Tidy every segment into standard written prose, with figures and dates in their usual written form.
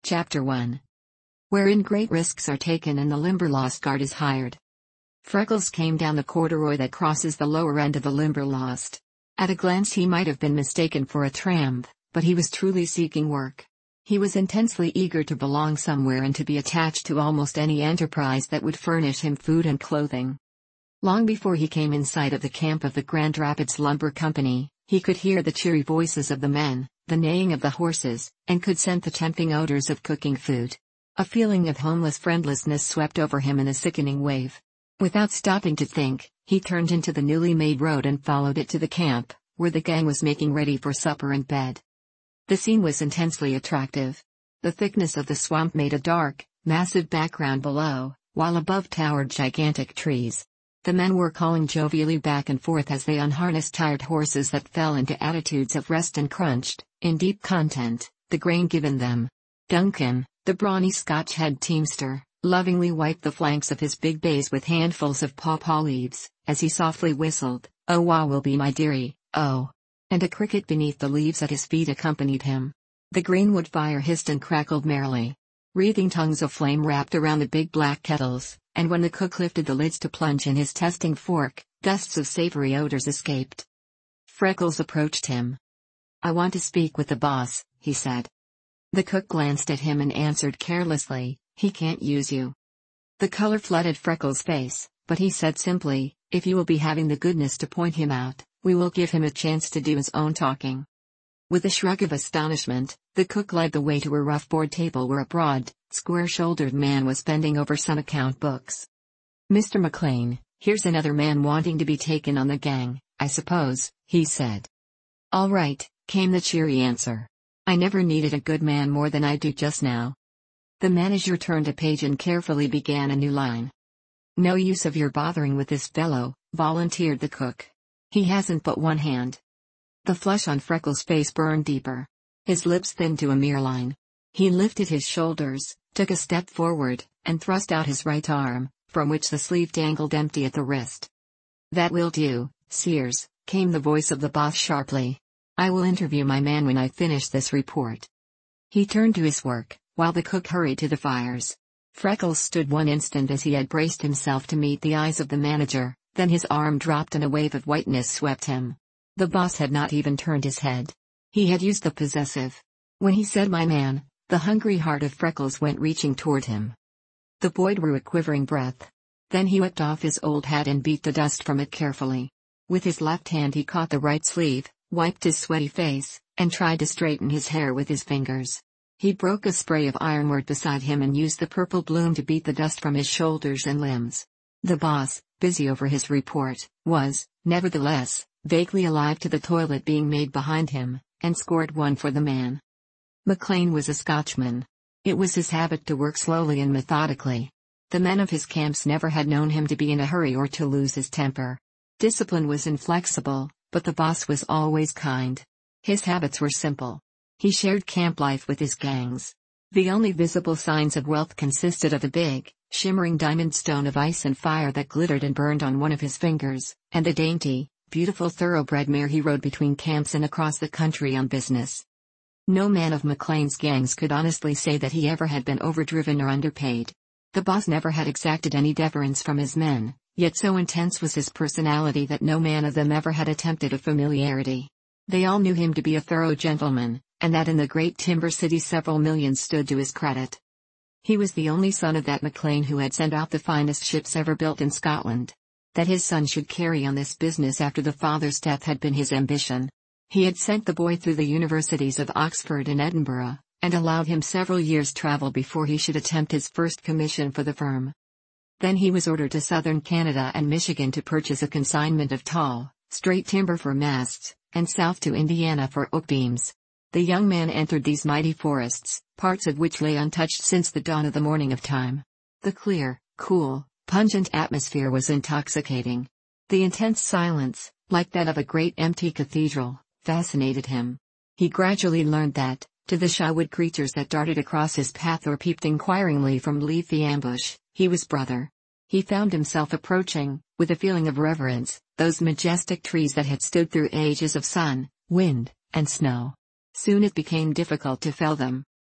Chapter 1. Wherein great risks are taken and the Limberlost Guard is hired. Freckles came down the corduroy that crosses the lower end of the Limberlost. At a glance he might have been mistaken for a tramp, but he was truly seeking work. He was intensely eager to belong somewhere and to be attached to almost any enterprise that would furnish him food and clothing. Long before he came in sight of the camp of the Grand Rapids Lumber Company, he could hear the cheery voices of the men, the neighing of the horses, and could scent the tempting odors of cooking food. A feeling of homeless friendlessness swept over him in a sickening wave. Without stopping to think, he turned into the newly made road and followed it to the camp, where the gang was making ready for supper and bed. The scene was intensely attractive. The thickness of the swamp made a dark, massive background below, while above towered gigantic trees. The men were calling jovially back and forth as they unharnessed tired horses that fell into attitudes of rest and crunched, in deep content, the grain given them. Duncan, the brawny Scotch head teamster, lovingly wiped the flanks of his big bays with handfuls of pawpaw leaves, as he softly whistled, "Oh wah will be my dearie, oh." And a cricket beneath the leaves at his feet accompanied him. The greenwood fire hissed and crackled merrily. Wreathing tongues of flame wrapped around the big black kettles, and when the cook lifted the lids to plunge in his testing fork, gusts of savory odors escaped. Freckles approached him. "I want to speak with the boss," he said. The cook glanced at him and answered carelessly, "He can't use you." The color flooded Freckles' face, but he said simply, "If you will be having the goodness to point him out, we will give him a chance to do his own talking." With a shrug of astonishment, the cook led the way to a rough board table where a broad, square-shouldered man was bending over some account books. "Mr. McLean, here's another man wanting to be taken on the gang, I suppose," he said. "All right," came the cheery answer. "I never needed a good man more than I do just now." The manager turned a page and carefully began a new line. "No use of your bothering with this fellow," volunteered the cook. "He hasn't but one hand." The flush on Freckles' face burned deeper. His lips thinned to a mere line. He lifted his shoulders, took a step forward, and thrust out his right arm, from which the sleeve dangled empty at the wrist. "That will do, Sears," came the voice of the boss sharply. "I will interview my man when I finish this report." He turned to his work, while the cook hurried to the fires. Freckles stood one instant as he had braced himself to meet the eyes of the manager, then his arm dropped and a wave of whiteness swept him. The boss had not even turned his head. He had used the possessive. When he said "my man," the hungry heart of Freckles went reaching toward him. The boy drew a quivering breath. Then he whipped off his old hat and beat the dust from it carefully. With his left hand he caught the right sleeve, wiped his sweaty face, and tried to straighten his hair with his fingers. He broke a spray of ironwood beside him and used the purple bloom to beat the dust from his shoulders and limbs. The boss, busy over his report, was, nevertheless, vaguely alive to the toilet being made behind him, and scored one for the man. McLean was a Scotchman. It was his habit to work slowly and methodically. The men of his camps never had known him to be in a hurry or to lose his temper. Discipline was inflexible, but the boss was always kind. His habits were simple. He shared camp life with his gangs. The only visible signs of wealth consisted of a big, shimmering diamond stone of ice and fire that glittered and burned on one of his fingers, and a dainty, beautiful thoroughbred mare he rode between camps and across the country on business. No man of McLean's gangs could honestly say that he ever had been overdriven or underpaid. The boss never had exacted any deference from his men, yet so intense was his personality that no man of them ever had attempted a familiarity. They all knew him to be a thorough gentleman, and that in the great timber city several millions stood to his credit. He was the only son of that McLean who had sent out the finest ships ever built in Scotland. That his son should carry on this business after the father's death had been his ambition. He had sent the boy through the universities of Oxford and Edinburgh, and allowed him several years' travel before he should attempt his first commission for the firm. Then he was ordered to southern Canada and Michigan to purchase a consignment of tall, straight timber for masts, and south to Indiana for oak beams. The young man entered these mighty forests, parts of which lay untouched since the dawn of the morning of time. The clear, cool, pungent atmosphere was intoxicating. The intense silence, like that of a great empty cathedral, fascinated him. He gradually learned that, to the shy-wood creatures that darted across his path or peeped inquiringly from leafy ambush, he was brother. He found himself approaching, with a feeling of reverence, those majestic trees that had stood through ages of sun, wind, and snow. Soon it became difficult to fell them.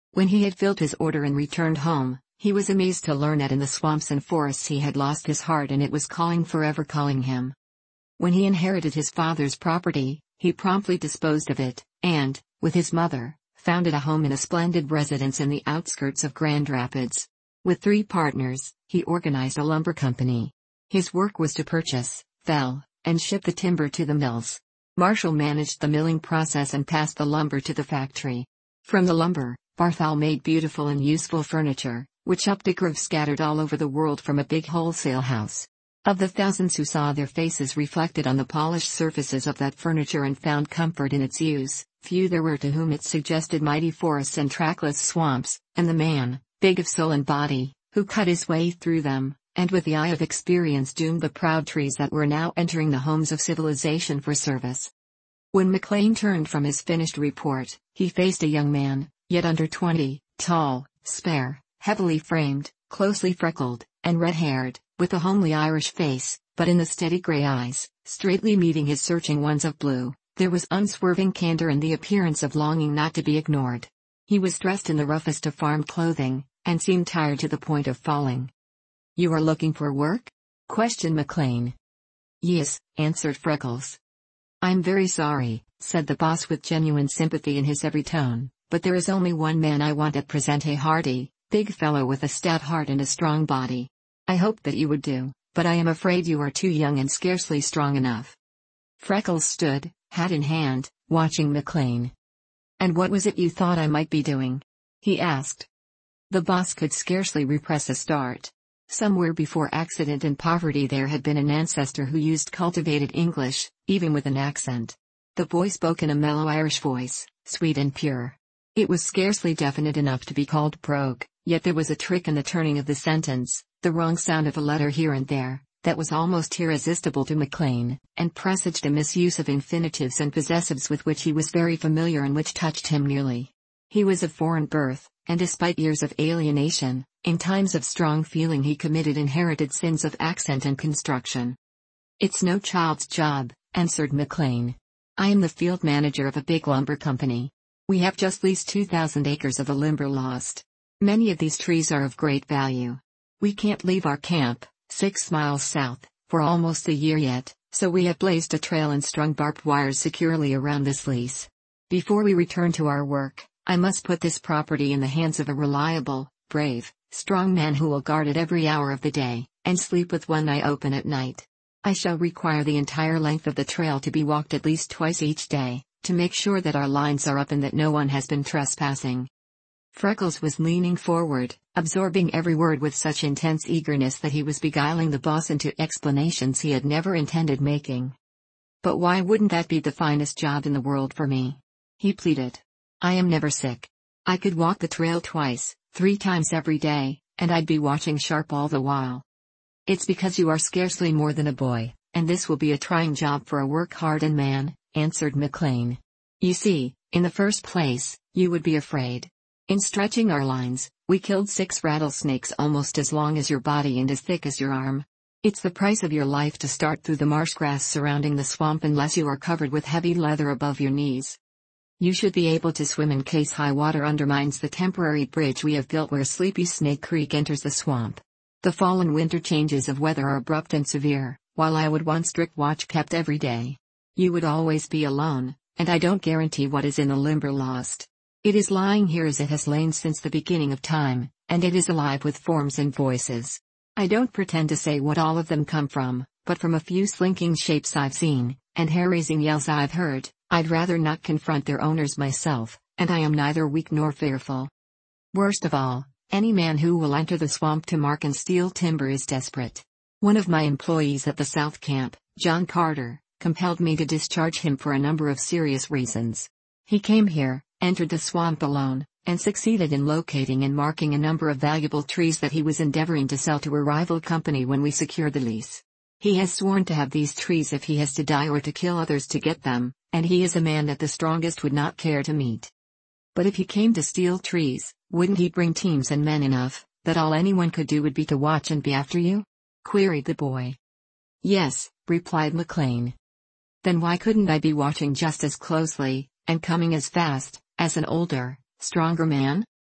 When he had filled his order and returned home, he was amazed to learn that in the swamps and forests he had lost his heart and it was forever calling him. When he inherited his father's property, he promptly disposed of it, and, with his mother, founded a home in a splendid residence in the outskirts of Grand Rapids. With 3 partners, he organized a lumber company. His work was to purchase, fell, and ship the timber to the mills. Marshall managed the milling process and passed the lumber to the factory. From the lumber, Barthol made beautiful and useful furniture, which Updegrove scattered all over the world from a big wholesale house. Of the thousands who saw their faces reflected on the polished surfaces of that furniture and found comfort in its use, few there were to whom it suggested mighty forests and trackless swamps, and the man, big of soul and body, who cut his way through them, and with the eye of experience doomed the proud trees that were now entering the homes of civilization for service. When McLean turned from his finished report, he faced a young man, yet under 20, tall, spare, heavily framed, closely freckled, and red-haired, with a homely Irish face, but in the steady grey eyes, straightly meeting his searching ones of blue, there was unswerving candor and the appearance of longing not to be ignored. He was dressed in the roughest of farm clothing, and seemed tired to the point of falling. "You are looking for work?" questioned McLean. "Yes," answered Freckles. "I'm very sorry," said the boss with genuine sympathy in his every tone, "but there is only one man I want at present, a hardy, big fellow with a stout heart and a strong body. I hope that you would do, but I am afraid you are too young and scarcely strong enough." Freckles stood, hat in hand, watching McLean. "And what was it you thought I might be doing?" he asked. The boss could scarcely repress a start. Somewhere before accident and poverty there had been an ancestor who used cultivated English, even with an accent. The boy spoke in a mellow Irish voice, sweet and pure. It was scarcely definite enough to be called brogue, yet there was a trick in the turning of the sentence, the wrong sound of a letter here and there, that was almost irresistible to McLean, and presaged a misuse of infinitives and possessives with which he was very familiar and which touched him nearly. He was of foreign birth, and despite years of alienation, in times of strong feeling he committed inherited sins of accent and construction. "It's no child's job," answered McLean. "I am the field manager of a big lumber company. We have just leased 2,000 acres of the Limberlost. Many of these trees are of great value. We can't leave our camp, 6 miles south, for almost a year yet, so we have blazed a trail and strung barbed wires securely around this lease. Before we return to our work, I must put this property in the hands of a reliable, brave, strong man who will guard it every hour of the day, and sleep with one eye open at night. I shall require the entire length of the trail to be walked at least twice each day, to make sure that our lines are up and that no one has been trespassing." Freckles was leaning forward, absorbing every word with such intense eagerness that he was beguiling the boss into explanations he had never intended making. "But why wouldn't that be the finest job in the world for me?" he pleaded. "I am never sick. I could walk the trail twice, 3 times every day, and I'd be watching sharp all the while." "It's because you are scarcely more than a boy, and this will be a trying job for a work-hardened man," answered McLean. "You see, in the first place, you would be afraid. In stretching our lines, we killed 6 rattlesnakes almost as long as your body and as thick as your arm. It's the price of your life to start through the marsh grass surrounding the swamp unless you are covered with heavy leather above your knees. You should be able to swim in case high water undermines the temporary bridge we have built where Sleepy Snake Creek enters the swamp. The fall and winter changes of weather are abrupt and severe, while I would want strict watch kept every day. You would always be alone, and I don't guarantee what is in the Limberlost. It is lying here as it has lain since the beginning of time, and it is alive with forms and voices. I don't pretend to say what all of them come from, but from a few slinking shapes I've seen, and hair-raising yells I've heard, I'd rather not confront their owners myself, and I am neither weak nor fearful. Worst of all, any man who will enter the swamp to mark and steal timber is desperate. One of my employees at the South Camp, John Carter, compelled me to discharge him for a number of serious reasons. He came here, entered the swamp alone, and succeeded in locating and marking a number of valuable trees that he was endeavoring to sell to a rival company when we secured the lease. He has sworn to have these trees if he has to die or to kill others to get them, and he is a man that the strongest would not care to meet. But if he came to steal trees, wouldn't he bring teams and men enough, that all anyone could do would be to watch and be after you?" queried the boy. "Yes," replied McLean. "Then why couldn't I be watching just as closely, and coming as fast, as an older, stronger man?"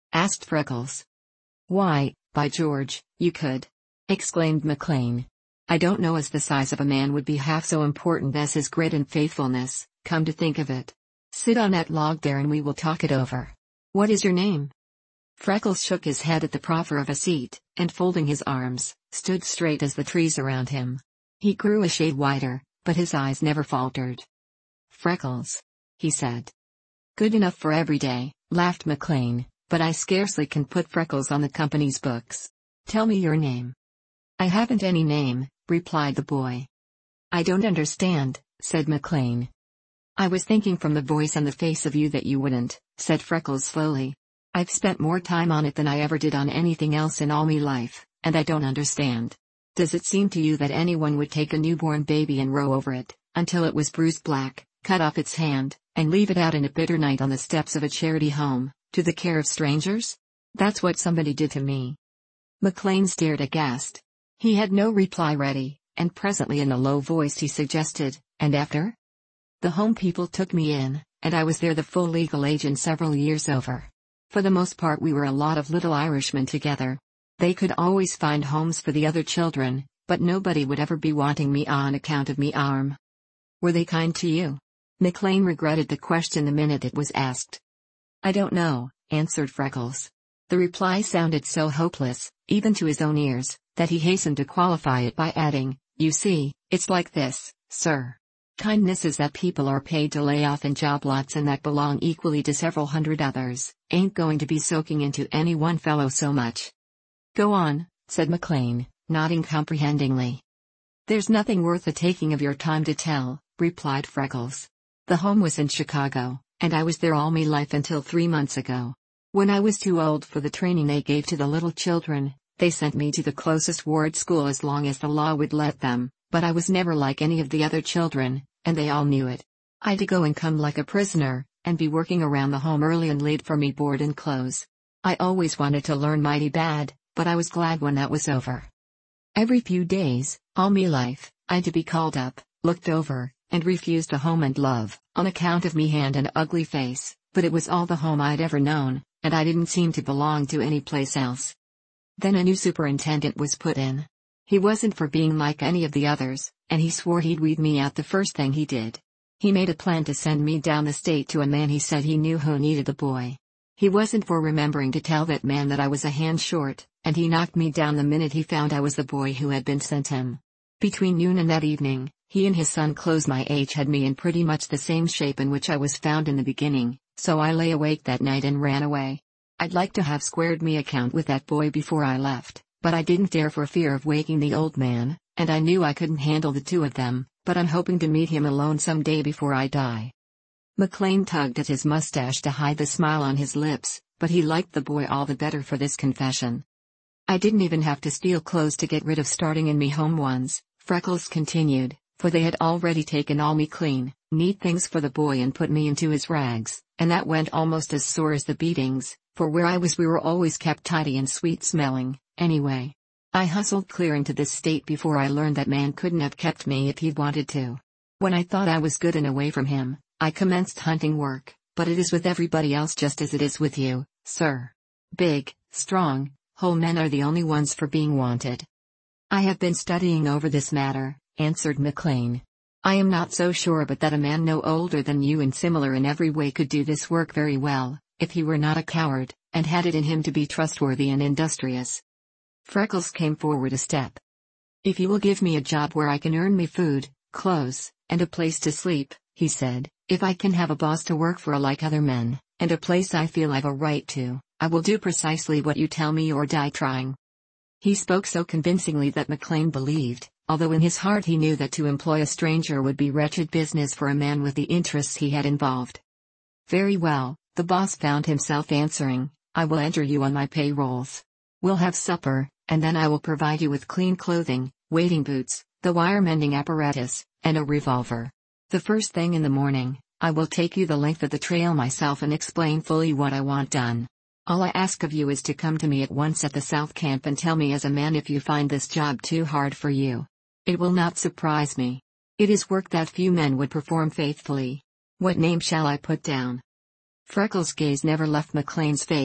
asked Freckles. Why, by George, you could! Exclaimed McLean. I don't know as the size of a man would be half so important as his grit and faithfulness, come to think of it. Sit on that log there and we will talk it over. What is your name? Freckles shook his head at the proffer of a seat, and folding his arms, stood straight as the trees around him. He grew a shade whiter, but his eyes never faltered. Freckles, he said. Good enough for every day, laughed McLean, but I scarcely can put Freckles on the company's books. Tell me your name. I haven't any name, replied the boy. I don't understand, said McLean. I was thinking from the voice and the face of you that you wouldn't, said Freckles slowly. I've spent more time on it than I ever did on anything else in all me life, and I don't understand. Does it seem to you that anyone would take a newborn baby and row over it, until it was bruised black, cut off its hand, and leave it out in a bitter night on the steps of a charity home, to the care of strangers? That's what somebody did to me. McLean stared aghast. He had no reply ready, and presently in a low voice he suggested, and after? The home people took me in, and I was there the full legal age and several years over. For the most part we were a lot of little Irishmen together. They could always find homes for the other children, but nobody would ever be wanting me on account of me arm. Were they kind to you? McLean regretted the question the minute it was asked. I don't know, answered Freckles. The reply sounded so hopeless, even to his own ears, that he hastened to qualify it by adding, you see, it's like this, sir. Kindnesses that people are paid to lay off in job lots and that belong equally to several hundred others, ain't going to be soaking into any one fellow so much. Go on, said McLean, nodding comprehendingly. There's nothing worth the taking of your time to tell, replied Freckles. The home was in Chicago, and I was there all me life until 3 months ago. When I was too old for the training they gave to the little children, they sent me to the closest ward school as long as the law would let them, but I was never like any of the other children, and they all knew it. I'd go and come like a prisoner, and be working around the home early and late for me board and clothes. I always wanted to learn mighty bad, but I was glad when that was over. Every few days, all me life, I'd to be called up, looked over, and refused a home and love, on account of me hand and ugly face, but it was all the home I'd ever known, and I didn't seem to belong to any place else. Then a new superintendent was put in. He wasn't for being like any of the others, and he swore he'd weed me out the first thing he did. He made a plan to send me down the state to a man he said he knew who needed the boy. He wasn't for remembering to tell that man that I was a hand short, and he knocked me down the minute he found I was the boy who had been sent him. Between noon and that evening, he and his son close my age had me in pretty much the same shape in which I was found in the beginning, so I lay awake that night and ran away. I'd like to have squared me account with that boy before I left, but I didn't dare for fear of waking the old man, and I knew I couldn't handle the two of them, but I'm hoping to meet him alone someday before I die. McLean tugged at his mustache to hide the smile on his lips, but he liked the boy all the better for this confession. I didn't even have to steal clothes to get rid of starting in me home ones, Freckles continued, for they had already taken all me clean, neat things for the boy and put me into his rags, and that went almost as sore as the beatings, for where I was we were always kept tidy and sweet-smelling, anyway. I hustled clear into this state before I learned that man couldn't have kept me if he'd wanted to. When I thought I was good and away from him, I commenced hunting work, but it is with everybody else just as it is with you, sir. Big, strong, whole men are the only ones for being wanted. I have been studying over this matter, answered McLean. I am not so sure but that a man no older than you and similar in every way could do this work very well, if he were not a coward, and had it in him to be trustworthy and industrious. Freckles came forward a step. If you will give me a job where I can earn me food, clothes, and a place to sleep, he said, if I can have a boss to work for like other men, and a place I feel I've a right to, I will do precisely what you tell me or die trying. He spoke so convincingly that McLean believed, although in his heart he knew that to employ a stranger would be wretched business for a man with the interests he had involved. Very well, the boss found himself answering, I will enter you on my payrolls. We'll have supper, and then I will provide you with clean clothing, wading boots, the wire-mending apparatus, and a revolver. The first thing in the morning, I will take you the length of the trail myself and explain fully what I want done. All I ask of you is to come to me at once at the South Camp and tell me as a man if you find this job too hard for you. It will not surprise me. It is work that few men would perform faithfully. What name shall I put down? Freckles' gaze never left McLean's face,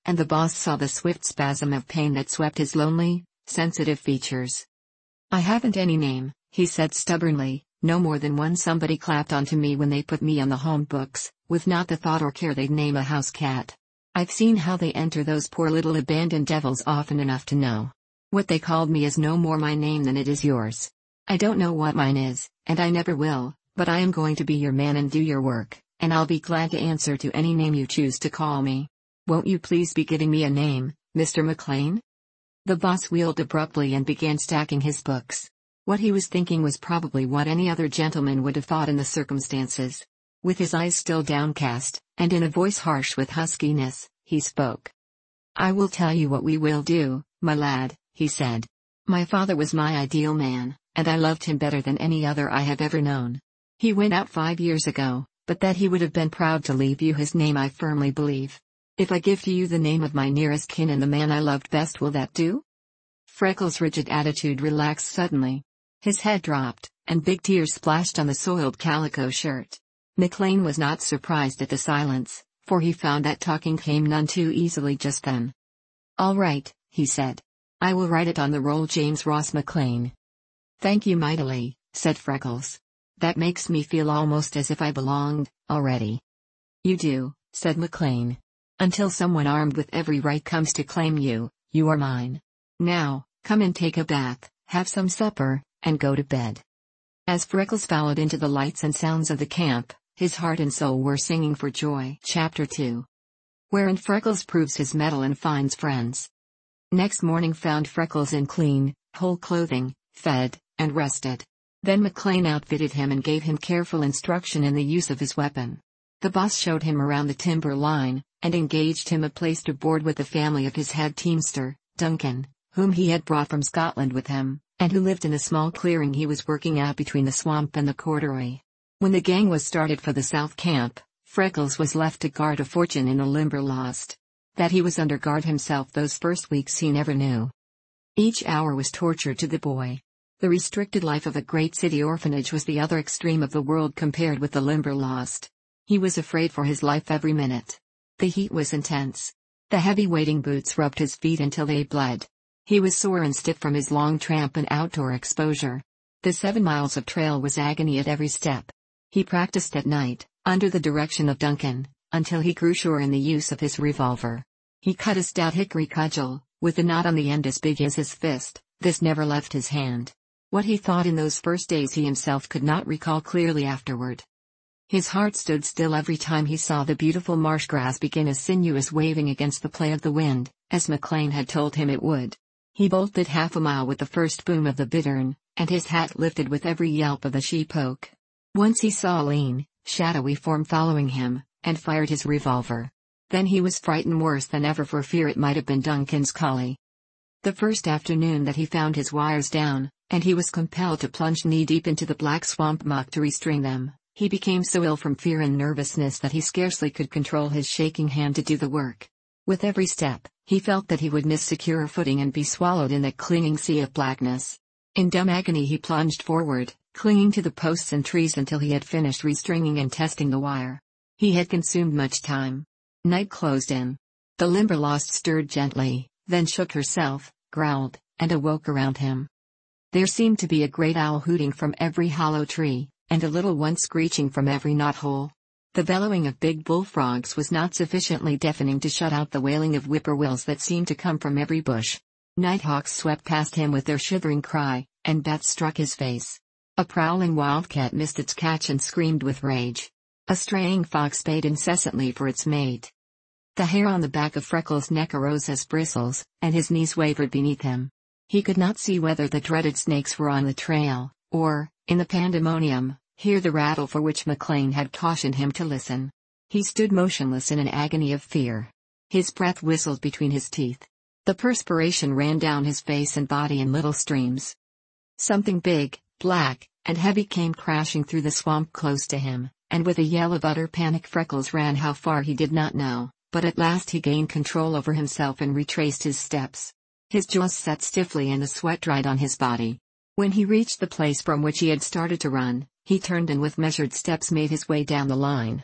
and the boss saw the swift spasm of pain that swept his lonely, sensitive features. "I haven't any name," he said stubbornly, "no more than one somebody clapped onto me when they put me on the home books, with not the thought or care they'd name a house cat. I've seen how they enter those poor little abandoned devils often enough to know. What they called me is no more my name than it is yours. I don't know what mine is, and I never will, but I am going to be your man and do your work, and I'll be glad to answer to any name you choose to call me. Won't you please be giving me a name, Mr. McLean?" The boss wheeled abruptly and began stacking his books. What he was thinking was probably what any other gentleman would have thought in the circumstances. With his eyes still downcast, and in a voice harsh with huskiness, he spoke. "I will tell you what we will do, my lad," he said. "My father was my ideal man, and I loved him better than any other I have ever known. He went out 5 years ago, but that he would have been proud to leave you his name I firmly believe. If I give to you the name of my nearest kin and the man I loved best, will that do?" Freckles' rigid attitude relaxed suddenly. His head dropped, and big tears splashed on the soiled calico shirt. McLean was not surprised at the silence, for he found that talking came none too easily just then. "All right," he said. "I will write it on the roll, James Ross McLean." "Thank you mightily," said Freckles. "That makes me feel almost as if I belonged, already." "You do," said McLean. "Until someone armed with every right comes to claim you, you are mine. Now, come and take a bath, have some supper, and go to bed." As Freckles followed into the lights and sounds of the camp, his heart and soul were singing for joy. Chapter 2. Wherein Freckles proves his mettle and finds friends. Next morning found Freckles in clean, whole clothing, fed, and rested. Then McLean outfitted him and gave him careful instruction in the use of his weapon. The boss showed him around the timber line, and engaged him a place to board with the family of his head teamster, Duncan, whom he had brought from Scotland with him, and who lived in a small clearing he was working out between the swamp and the corduroy. When the gang was started for the South Camp, Freckles was left to guard a fortune in the Limberlost. That he was under guard himself those first weeks he never knew. Each hour was torture to the boy. The restricted life of a great city orphanage was the other extreme of the world compared with the Limberlost. He was afraid for his life every minute. The heat was intense. The heavy wading boots rubbed his feet until they bled. He was sore and stiff from his long tramp and outdoor exposure. The 7 miles of trail was agony at every step. He practiced at night, under the direction of Duncan, until he grew sure in the use of his revolver. He cut a stout hickory cudgel, with a knot on the end as big as his fist. This never left his hand. What he thought in those first days he himself could not recall clearly afterward. His heart stood still every time he saw the beautiful marsh grass begin a sinuous waving against the play of the wind, as McLean had told him it would. He bolted half a mile with the first boom of the bittern, and his hat lifted with every yelp of the sheep-oak. Once he saw a lean, shadowy form following him, and fired his revolver. Then he was frightened worse than ever for fear it might have been Duncan's collie. The first afternoon that he found his wires down, and he was compelled to plunge knee-deep into the black swamp muck to restring them, he became so ill from fear and nervousness that he scarcely could control his shaking hand to do the work. With every step, he felt that he would miss secure footing and be swallowed in that clinging sea of blackness. In dumb agony he plunged forward, clinging to the posts and trees until he had finished restringing and testing the wire. He had consumed much time. Night closed in. The Limberlost stirred gently, then shook herself, growled, and awoke around him. There seemed to be a great owl hooting from every hollow tree, and a little one screeching from every knothole. The bellowing of big bullfrogs was not sufficiently deafening to shut out the wailing of whippoorwills that seemed to come from every bush. Nighthawks swept past him with their shivering cry, and bats struck his face. A prowling wildcat missed its catch and screamed with rage. A straying fox bayed incessantly for its mate. The hair on the back of Freckles' neck arose as bristles, and his knees wavered beneath him. He could not see whether the dreaded snakes were on the trail, or, in the pandemonium, hear the rattle for which McLean had cautioned him to listen. He stood motionless in an agony of fear. His breath whistled between his teeth. The perspiration ran down his face and body in little streams. Something big, black, and heavy came crashing through the swamp close to him, and with a yell of utter panic Freckles ran how far he did not know, but at last he gained control over himself and retraced his steps. His jaws set stiffly and the sweat dried on his body. When he reached the place from which he had started to run, he turned and with measured steps made his way down the line.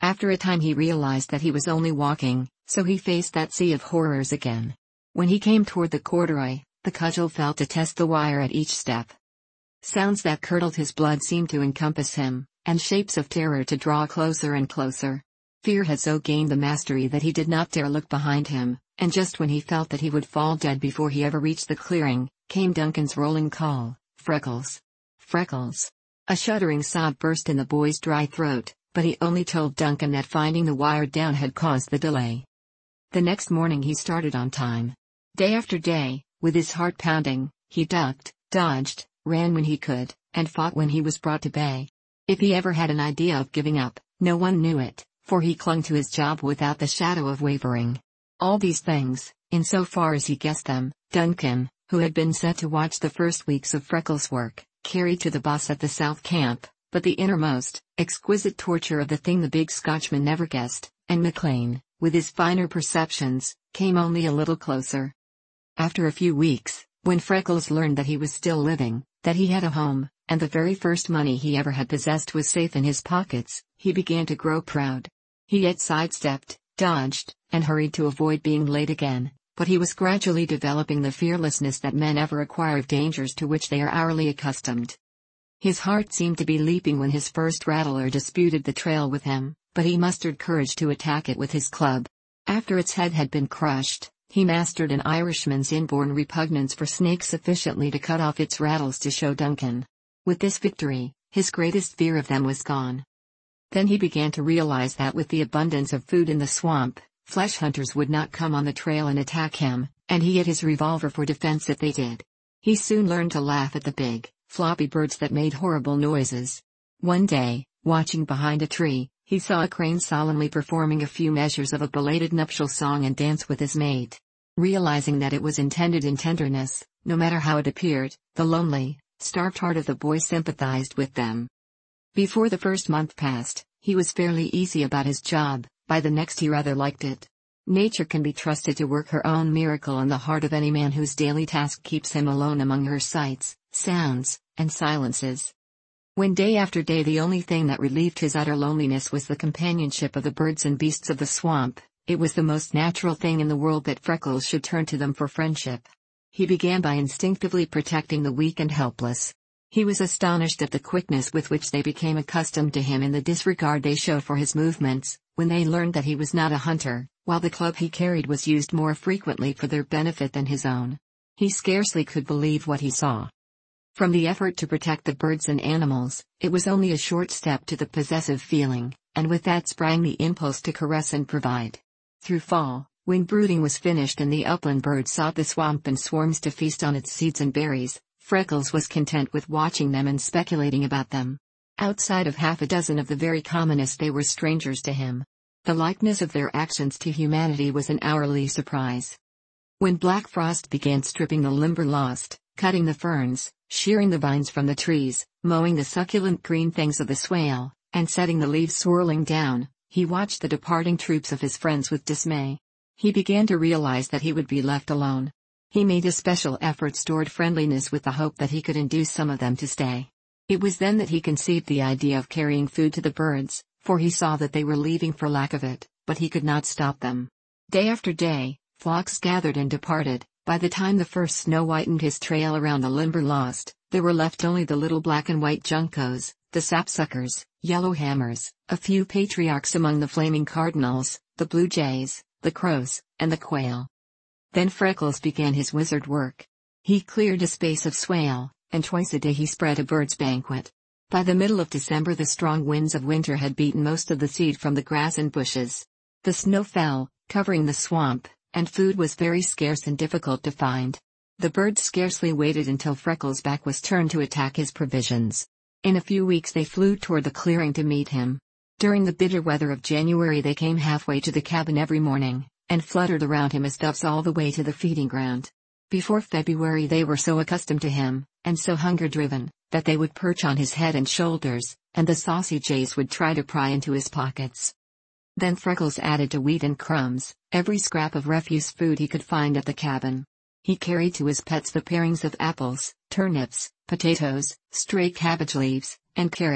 After a time he realized that he was only walking, so he faced that sea of horrors again. When he came toward the corduroy, the cudgel fell to test the wire at each step. Sounds that curdled his blood seemed to encompass him, and shapes of terror to draw closer and closer. Fear had so gained the mastery that he did not dare look behind him, and just when he felt that he would fall dead before he ever reached the clearing, came Duncan's rolling call, "Freckles! Freckles!" A shuddering sob burst in the boy's dry throat, but he only told Duncan that finding the wire down had caused the delay. The next morning he started on time. Day after day, with his heart pounding, he ducked, dodged, ran when he could, and fought when he was brought to bay. If he ever had an idea of giving up, no one knew it, for he clung to his job without the shadow of wavering. All these things, insofar as he guessed them, Duncan, who had been set to watch the first weeks of Freckles' work, carried to the boss at the South Camp, but the innermost, exquisite torture of the thing the big Scotchman never guessed, and McLean, with his finer perceptions, came only a little closer. After a few weeks, when Freckles learned that he was still living, that he had a home, and the very first money he ever had possessed was safe in his pockets, he began to grow proud. He had sidestepped, dodged, and hurried to avoid being late again, but he was gradually developing the fearlessness that men ever acquire of dangers to which they are hourly accustomed. His heart seemed to be leaping when his first rattler disputed the trail with him, but he mustered courage to attack it with his club. After its head had been crushed, he mastered an Irishman's inborn repugnance for snakes sufficiently to cut off its rattles to show Duncan. With this victory, his greatest fear of them was gone. Then he began to realize that with the abundance of food in the swamp, flesh hunters would not come on the trail and attack him, and he had his revolver for defense if they did. He soon learned to laugh at the big, floppy birds that made horrible noises. One day, watching behind a tree, he saw a crane solemnly performing a few measures of a belated nuptial song and dance with his mate. Realizing that it was intended in tenderness, no matter how it appeared, the lonely, starved heart of the boy sympathized with them. Before the first month passed, he was fairly easy about his job. By the next he rather liked it. Nature can be trusted to work her own miracle in the heart of any man whose daily task keeps him alone among her sights, sounds, and silences. When day after day the only thing that relieved his utter loneliness was the companionship of the birds and beasts of the swamp, it was the most natural thing in the world that Freckles should turn to them for friendship. He began by instinctively protecting the weak and helpless. He was astonished at the quickness with which they became accustomed to him and the disregard they showed for his movements, when they learned that he was not a hunter, while the club he carried was used more frequently for their benefit than his own. He scarcely could believe what he saw. From the effort to protect the birds and animals, it was only a short step to the possessive feeling, and with that sprang the impulse to caress and provide. Through fall, when brooding was finished and the upland birds sought the swamp in swarms to feast on its seeds and berries, Freckles was content with watching them and speculating about them. Outside of half a dozen of the very commonest they were strangers to him. The likeness of their actions to humanity was an hourly surprise. When black frost began stripping the Limberlost, cutting the ferns, shearing the vines from the trees, mowing the succulent green things of the swale, and setting the leaves swirling down, he watched the departing troops of his friends with dismay. He began to realize that he would be left alone. He made a special effort stored friendliness with the hope that he could induce some of them to stay. It was then that he conceived the idea of carrying food to the birds, for he saw that they were leaving for lack of it, but he could not stop them. Day after day, flocks gathered and departed. By the time the first snow whitened his trail around the Limberlost, there were left only the little black and white juncos, the sapsuckers, yellowhammers, a few patriarchs among the flaming cardinals, the blue jays, the crows, and the quail. Then Freckles began his wizard work. He cleared a space of swale, and twice a day he spread a bird's banquet. By the middle of December the strong winds of winter had beaten most of the seed from the grass and bushes. The snow fell, covering the swamp, and food was very scarce and difficult to find. The birds scarcely waited until Freckles' back was turned to attack his provisions. In a few weeks they flew toward the clearing to meet him. During the bitter weather of January they came halfway to the cabin every morning, and fluttered around him as doves all the way to the feeding ground. Before February they were so accustomed to him, and so hunger-driven, that they would perch on his head and shoulders, and the saucy jays would try to pry into his pockets. Then Freckles added to wheat and crumbs, every scrap of refuse food he could find at the cabin. He carried to his pets the parings of apples, turnips, potatoes, stray cabbage leaves, and carrots,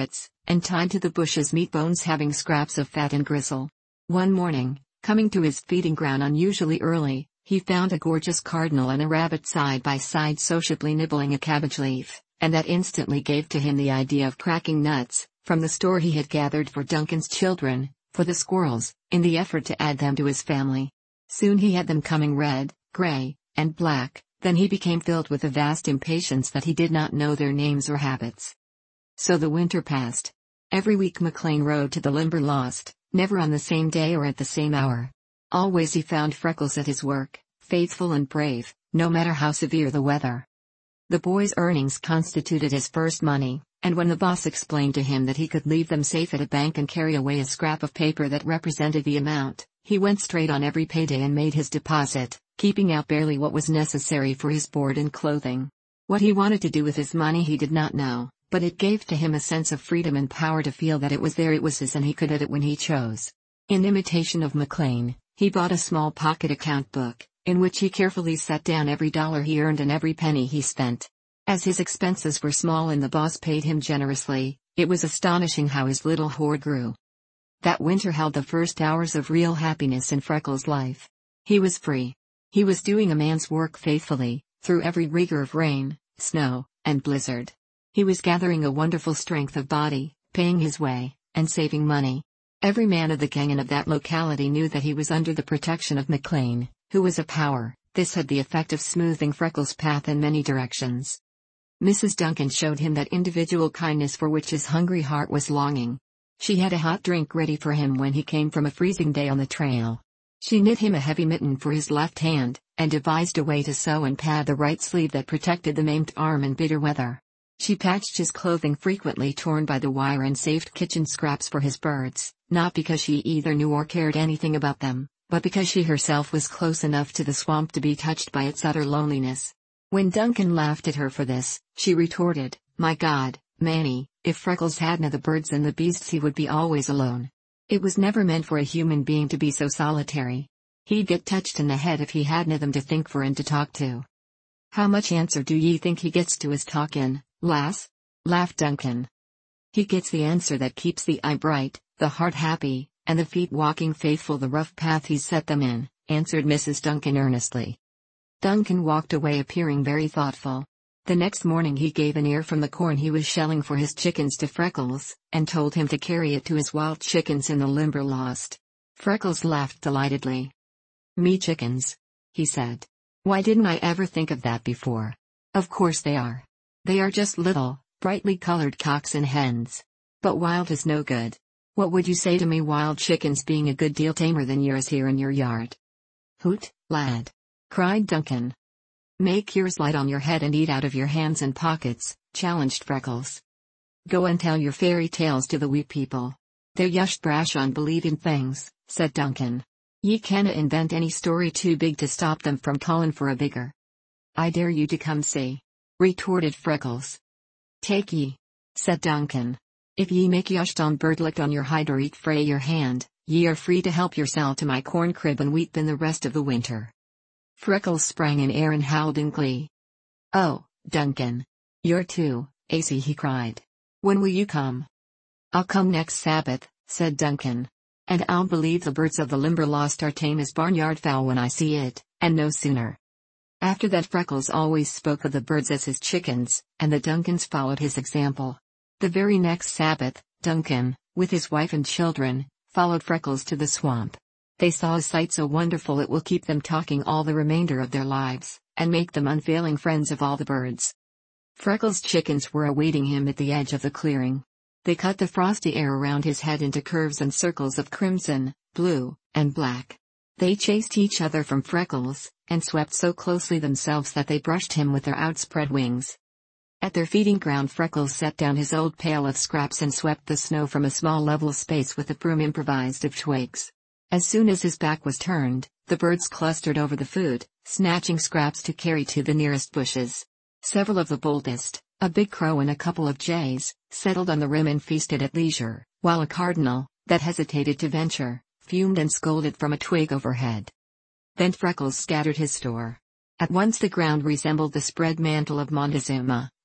and tied to the bushes meat bones having scraps of fat and gristle. One morning, coming to his feeding ground unusually early, he found a gorgeous cardinal and a rabbit side by side sociably nibbling a cabbage leaf, and that instantly gave to him the idea of cracking nuts, from the store he had gathered for Duncan's children, for the squirrels, in the effort to add them to his family. Soon he had them coming red, gray, and black, then he became filled with a vast impatience that he did not know their names or habits. So the winter passed. Every week McLean rode to the Limberlost, never on the same day or at the same hour. Always he found Freckles at his work, faithful and brave, no matter how severe the weather. The boy's earnings constituted his first money, and when the boss explained to him that he could leave them safe at a bank and carry away a scrap of paper that represented the amount, he went straight on every payday and made his deposit, keeping out barely what was necessary for his board and clothing. What he wanted to do with his money he did not know, but it gave to him a sense of freedom and power to feel that it was there, it was his, and he could add it when he chose. In imitation of McLean, he bought a small pocket account book, in which he carefully set down every dollar he earned and every penny he spent. As his expenses were small and the boss paid him generously, it was astonishing how his little hoard grew. That winter held the first hours of real happiness in Freckles' life. He was free. He was doing a man's work faithfully, through every rigor of rain, snow, and blizzard. He was gathering a wonderful strength of body, paying his way, and saving money. Every man of the gang and of that locality knew that he was under the protection of McLean, who was a power. This had the effect of smoothing Freckles' path in many directions. Mrs. Duncan showed him that individual kindness for which his hungry heart was longing. She had a hot drink ready for him when he came from a freezing day on the trail. She knit him a heavy mitten for his left hand, and devised a way to sew and pad the right sleeve that protected the maimed arm in bitter weather. She patched his clothing frequently torn by the wire and saved kitchen scraps for his birds, not because she either knew or cared anything about them, but because she herself was close enough to the swamp to be touched by its utter loneliness. When Duncan laughed at her for this, she retorted, "My God, Manny, if Freckles hadna the birds and the beasts he would be always alone. It was never meant for a human being to be so solitary. He'd get touched in the head if he hadna them to think for and to talk to." "How much answer do ye think he gets to his talkin', lass?" laughed Duncan. "He gets the answer that keeps the eye bright, the heart happy, and the feet walking faithful the rough path he's set them in," answered Mrs. Duncan earnestly. Duncan walked away appearing very thoughtful. The next morning he gave an ear from the corn he was shelling for his chickens to Freckles, and told him to carry it to his wild chickens in the Limberlost. Freckles laughed delightedly. "Me chickens," he said. "Why didn't I ever think of that before? Of course they are. They are just little, brightly colored cocks and hens. But wild is no good. What would you say to me wild chickens being a good deal tamer than yours here in your yard?" "Hoot, lad!" cried Duncan. "Make yours light on your head and eat out of your hands and pockets," challenged Freckles. "Go and tell your fairy tales to the wee people. They're yush brash on believing things," said Duncan. "Ye canna invent any story too big to stop them from callin' for a bigger." "I dare you to come see," retorted Freckles. "Take ye," said Duncan. "If ye make yush on birdlick on your hide or eat frae your hand, ye are free to help yoursel to my corn crib and weep in the rest of the winter." Freckles sprang in air and howled in glee. "Oh, Duncan! You're too acy," he cried. "When will you come?" "I'll come next Sabbath," said Duncan. "And I'll believe the birds of the Limberlost are tame as barnyard fowl when I see it, and no sooner." After that Freckles always spoke of the birds as his chickens, and the Duncans followed his example. The very next Sabbath, Duncan, with his wife and children, followed Freckles to the swamp. They saw a sight so wonderful it will keep them talking all the remainder of their lives, and make them unfailing friends of all the birds. Freckles' chickens were awaiting him at the edge of the clearing. They cut the frosty air around his head into curves and circles of crimson, blue, and black. They chased each other from Freckles, and swept so closely themselves that they brushed him with their outspread wings. At their feeding ground Freckles set down his old pail of scraps and swept the snow from a small level space with a broom improvised of twigs. As soon as his back was turned, the birds clustered over the food, snatching scraps to carry to the nearest bushes. Several of the boldest, a big crow and a couple of jays, settled on the rim and feasted at leisure, while a cardinal, that hesitated to venture, fumed and scolded from a twig overhead. Then Freckles scattered his store. At once the ground resembled the spread mantle of Montezuma,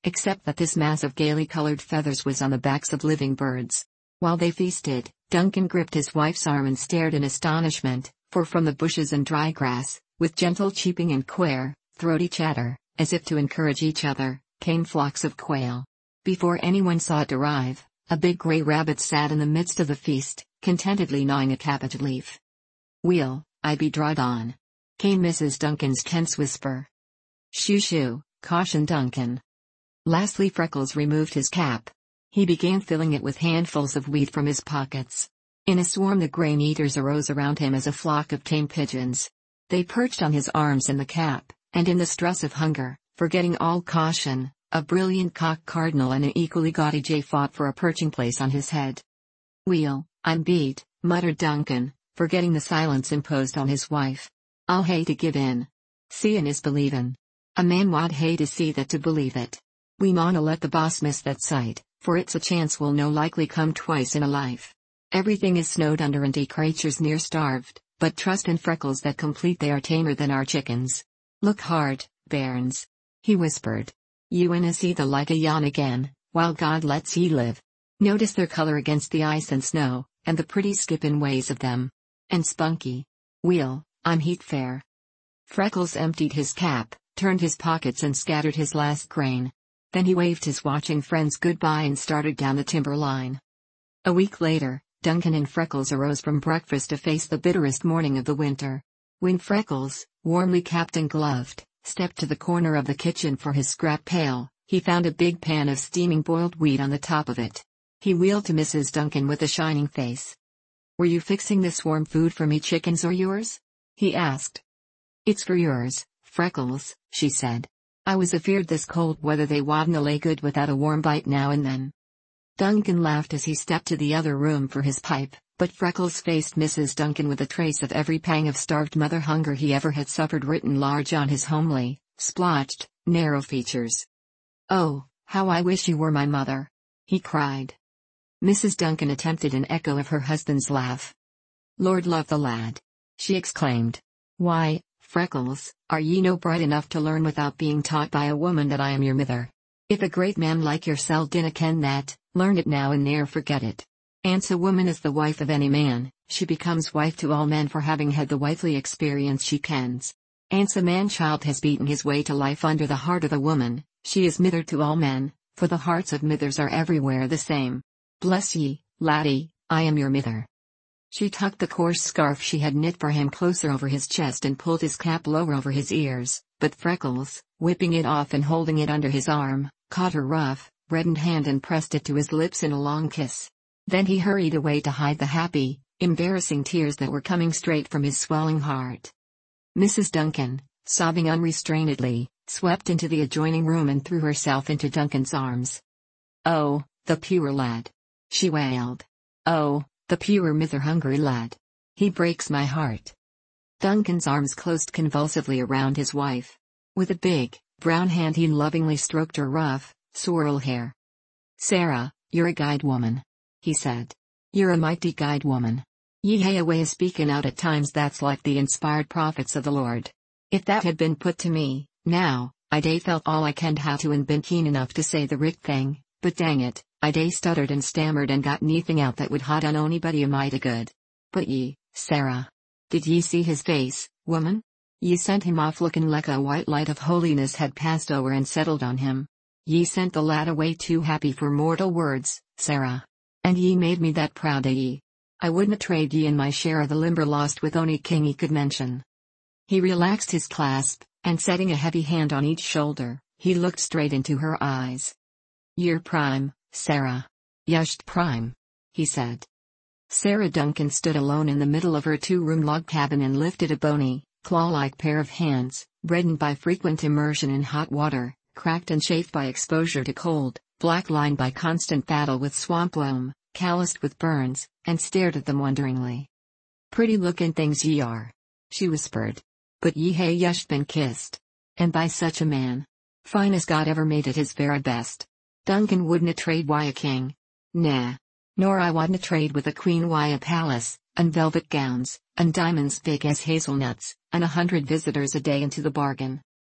except that this mass of gaily colored feathers was on the backs of living birds. While they feasted, Duncan gripped his wife's arm and stared in astonishment, for from the bushes and dry grass, with gentle cheeping and queer, throaty chatter, as if to encourage each other, came flocks of quail. Before anyone saw it arrive, a big gray rabbit sat in the midst of the feast, contentedly gnawing a cabbage leaf. "We'll, I be drawed on," came Mrs. Duncan's tense whisper. "Shoo shoo," cautioned Duncan. Lastly, Freckles removed his cap. He began filling it with handfuls of wheat from his pockets. In a swarm the grain eaters arose around him as a flock of tame pigeons. They perched on his arms and the cap, and in the stress of hunger, forgetting all caution, a brilliant cock cardinal and an equally gaudy jay fought for a perching place on his head. "Well, I'm beat," muttered Duncan, forgetting the silence imposed on his wife. "I'll hae to give in. Seein' is believin'. A man wad hae to see that to believe it. We mauna let the boss miss that sight, for it's a chance will no likely come twice in a life. Everything is snowed under and de creatures near starved, but trust in Freckles that complete they are tamer than our chickens. Look hard, bairns," he whispered. "You winna see the like o' yon again, while God lets ye live. Notice their color against the ice and snow, and the pretty skippin' ways of them. And spunky. Weel, I'm heat fair." Freckles emptied his cap, turned his pockets and scattered his last grain. Then he waved his watching friends goodbye and started down the timber line. A week later, Duncan and Freckles arose from breakfast to face the bitterest morning of the winter. When Freckles, warmly capped and gloved, stepped to the corner of the kitchen for his scrap pail, he found a big pan of steaming boiled wheat on the top of it. He wheeled to Mrs. Duncan with a shining face. "Were you fixing this warm food for me chickens or yours?" he asked. "It's for yours, Freckles," she said. "I was afeard this cold weather they wadna lay good without a warm bite now and then." Duncan laughed as he stepped to the other room for his pipe, but Freckles faced Mrs. Duncan with a trace of every pang of starved mother hunger he ever had suffered written large on his homely, splotched, narrow features. "Oh, how I wish you were my mother!" he cried. Mrs. Duncan attempted an echo of her husband's laugh. "Lord love the lad!" she exclaimed. "Why, Freckles, are ye no bright enough to learn without being taught by a woman that I am your mither? If a great man like yoursel dinna ken that, learn it now and ne'er forget it. Ance a woman is the wife of any man, she becomes wife to all men for having had the wifely experience she kens. Ance a man-child has beaten his way to life under the heart of the woman, she is mither to all men, for the hearts of mithers are everywhere the same. Bless ye, laddie, I am your mither." She tucked the coarse scarf she had knit for him closer over his chest and pulled his cap lower over his ears, but Freckles, whipping it off and holding it under his arm, caught her rough, reddened hand and pressed it to his lips in a long kiss. Then he hurried away to hide the happy, embarrassing tears that were coming straight from his swelling heart. Mrs. Duncan, sobbing unrestrainedly, swept into the adjoining room and threw herself into Duncan's arms. "Oh, the pure lad!" she wailed. "Oh, the pure mither-hungry lad! He breaks my heart." Duncan's arms closed convulsively around his wife. With a big, brown hand he lovingly stroked her rough, sorrel hair. "Sarah, you're a guide woman," he said. "You're a mighty guide woman. Ye hae a way of speaking out at times that's like the inspired prophets of the Lord. If that had been put to me, now, I'd ae felt all I kenned how to and been keen enough to say the richt thing, but dang it, I'd ae stuttered and stammered and got neething out that would ha' done onybody a mite o' good. But ye, Sarah. Did ye see his face, woman? Ye sent him off looking like a white light of holiness had passed over and settled on him. Ye sent the lad away too happy for mortal words, Sarah. And ye made me that proud o' ye. I wouldna trade ye in my share o' the Limberlost with ony king ye could mention." He relaxed his clasp, and setting a heavy hand on each shoulder, he looked straight into her eyes. "Ye're prime, Sarah. Yust prime," he said. Sarah Duncan stood alone in the middle of her two-room log cabin and lifted a bony, claw-like pair of hands, reddened by frequent immersion in hot water, cracked and chafed by exposure to cold, black-lined by constant battle with swamp loam, calloused with burns, and stared at them wonderingly. "Pretty-looking things ye are," she whispered. "But ye hae yust been kissed. And by such a man. Fine as God ever made at his very best. Duncan wouldna trade wi' a king. Nah. Nor I wadna trade with a queen wi' a palace, and velvet gowns, and diamonds big as hazelnuts, and 100 visitors a day into the bargain.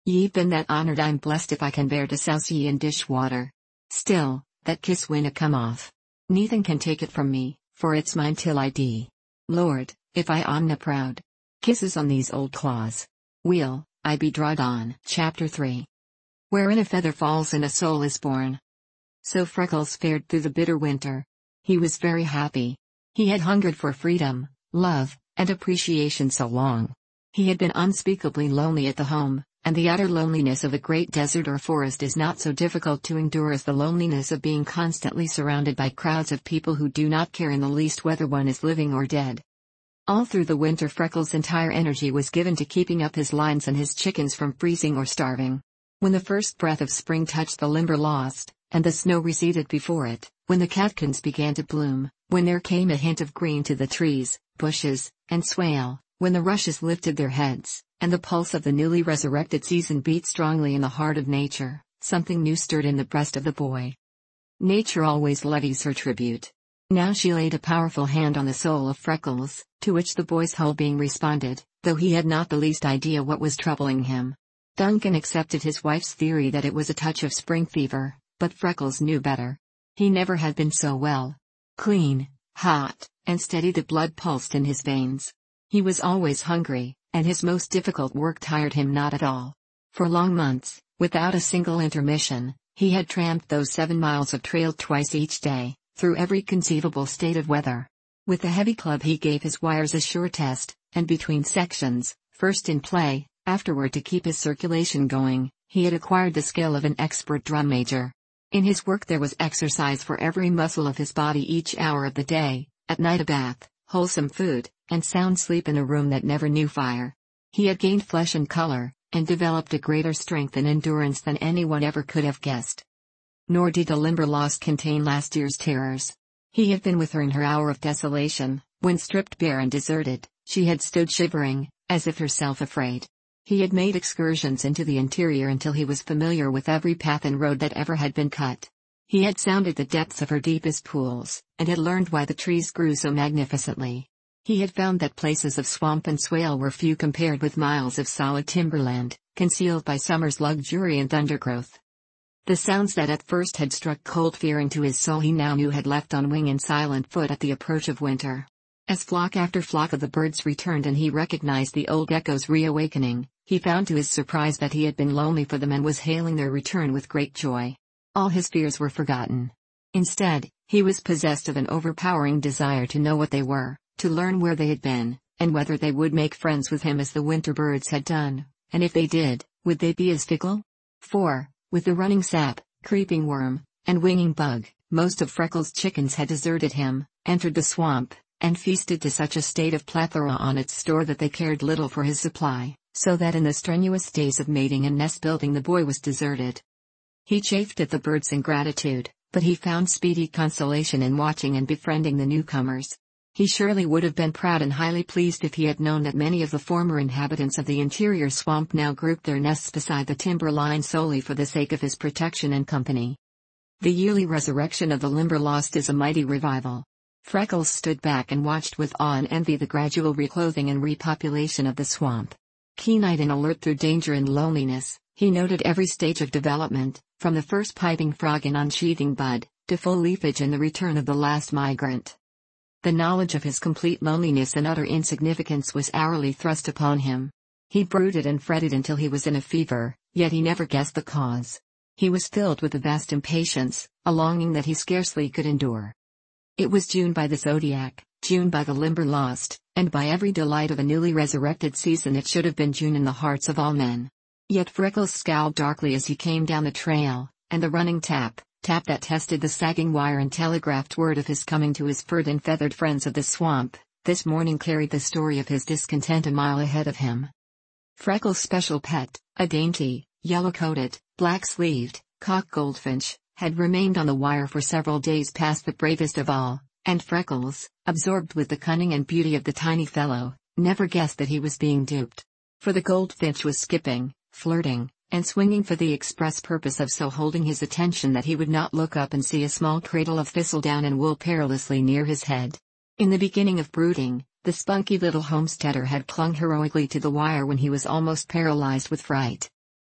Ye've been that honored I'm blessed if I can bear to souse ye in dish water. Still, that kiss winna come off. Neithin can take it from me, for it's mine till I die. Lord, if I amna proud. Kisses on these old claws. Will, I be drawed on. Chapter 3. Wherein a feather falls and a soul is born. So Freckles fared through the bitter winter. He was very happy. He had hungered for freedom, love, and appreciation so long. He had been unspeakably lonely at the home, and the utter loneliness of a great desert or forest is not so difficult to endure as the loneliness of being constantly surrounded by crowds of people who do not care in the least whether one is living or dead. All through the winter Freckles' entire energy was given to keeping up his lines and his chickens from freezing or starving. When the first breath of spring touched the Limberlost, and the snow receded before it, when the catkins began to bloom, when there came a hint of green to the trees, bushes, and swale, when the rushes lifted their heads, and the pulse of the newly resurrected season beat strongly in the heart of nature, something new stirred in the breast of the boy. Nature always levies her tribute. Now she laid a powerful hand on the soul of Freckles, to which the boy's whole being responded, though he had not the least idea what was troubling him. Duncan accepted his wife's theory that it was a touch of spring fever, but Freckles knew better. He never had been so well. Clean, hot, and steady the blood pulsed in his veins. He was always hungry, and his most difficult work tired him not at all. For long months, without a single intermission, he had tramped those 7 miles of trail twice each day, through every conceivable state of weather. With the heavy club he gave his wires a sure test, and between sections, first in play, afterward to keep his circulation going, he had acquired the skill of an expert drum major. In his work there was exercise for every muscle of his body each hour of the day, at night a bath, wholesome food, and sound sleep in a room that never knew fire. He had gained flesh and color, and developed a greater strength and endurance than anyone ever could have guessed. Nor did the Limberlost contain last year's terrors. He had been with her in her hour of desolation, when stripped bare and deserted, she had stood shivering, as if herself afraid. He had made excursions into the interior until he was familiar with every path and road that ever had been cut. He had sounded the depths of her deepest pools, and had learned why the trees grew so magnificently. He had found that places of swamp and swale were few compared with miles of solid timberland, concealed by summer's luxuriant undergrowth. The sounds that at first had struck cold fear into his soul he now knew had left on wing and silent foot at the approach of winter. As flock after flock of the birds returned and he recognized the old echoes reawakening, he found to his surprise that he had been lonely for them and was hailing their return with great joy. All his fears were forgotten. Instead, he was possessed of an overpowering desire to know what they were, to learn where they had been, and whether they would make friends with him as the winter birds had done, and if they did, would they be as fickle? For, with the running sap, creeping worm, and winging bug, most of Freckles' chickens had deserted him, entered the swamp, and feasted to such a state of plethora on its store that they cared little for his supply, so that in the strenuous days of mating and nest building the boy was deserted. He chafed at the birds' ingratitude, but he found speedy consolation in watching and befriending the newcomers. He surely would have been proud and highly pleased if he had known that many of the former inhabitants of the interior swamp now grouped their nests beside the timber line solely for the sake of his protection and company. The yearly resurrection of the Limberlost is a mighty revival. Freckles stood back and watched with awe and envy the gradual reclothing and repopulation of the swamp. Keen-eyed and alert through danger and loneliness, he noted every stage of development, from the first piping frog and unsheathing bud, to full leafage and the return of the last migrant. The knowledge of his complete loneliness and utter insignificance was hourly thrust upon him. He brooded and fretted until he was in a fever, yet he never guessed the cause. He was filled with a vast impatience, a longing that he scarcely could endure. It was June by the zodiac, June by the Limberlost, and by every delight of a newly resurrected season it should have been June in the hearts of all men. Yet Freckles scowled darkly as he came down the trail, and the running tap that tested the sagging wire and telegraphed word of his coming to his furred and feathered friends of the swamp, this morning carried the story of his discontent a mile ahead of him. Freckles' special pet, a dainty, yellow-coated, black-sleeved, cock goldfinch, had remained on the wire for several days past the bravest of all, and Freckles, absorbed with the cunning and beauty of the tiny fellow, never guessed that he was being duped. For the goldfinch was skipping, flirting, and swinging for the express purpose of so holding his attention that he would not look up and see a small cradle of thistledown and wool perilously near his head. In the beginning of brooding, the spunky little homesteader had clung heroically to the wire when he was almost paralyzed with fright.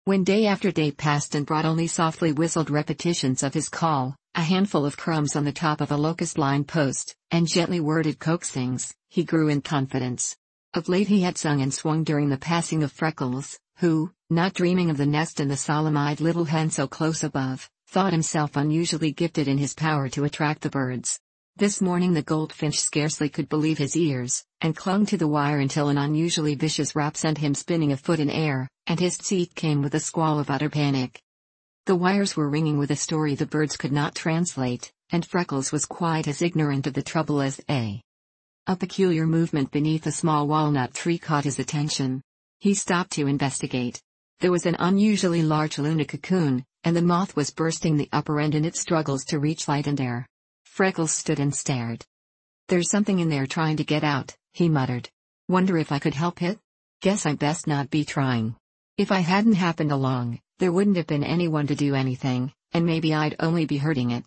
When day after day passed and brought only softly whistled repetitions of his call, a handful of crumbs on the top of a locust-lined post, and gently worded coaxings, he grew in confidence. Of late he had sung and swung during the passing of Freckles, who, not dreaming of the nest and the solemn-eyed little hen so close above, thought himself unusually gifted in his power to attract the birds. This morning the goldfinch scarcely could believe his ears, and clung to the wire until an unusually vicious rap sent him spinning a foot in air, and his seat came with a squall of utter panic. The wires were ringing with a story the birds could not translate, and Freckles was quite as ignorant of the trouble as they. A peculiar movement beneath a small walnut tree caught his attention. He stopped to investigate. There was an unusually large Luna cocoon, and the moth was bursting the upper end in its struggles to reach light and air. Freckles stood and stared. "There's something in there trying to get out," he muttered. "Wonder if I could help it? Guess I best not be trying. If I hadn't happened along, there wouldn't have been anyone to do anything, and maybe I'd only be hurting it.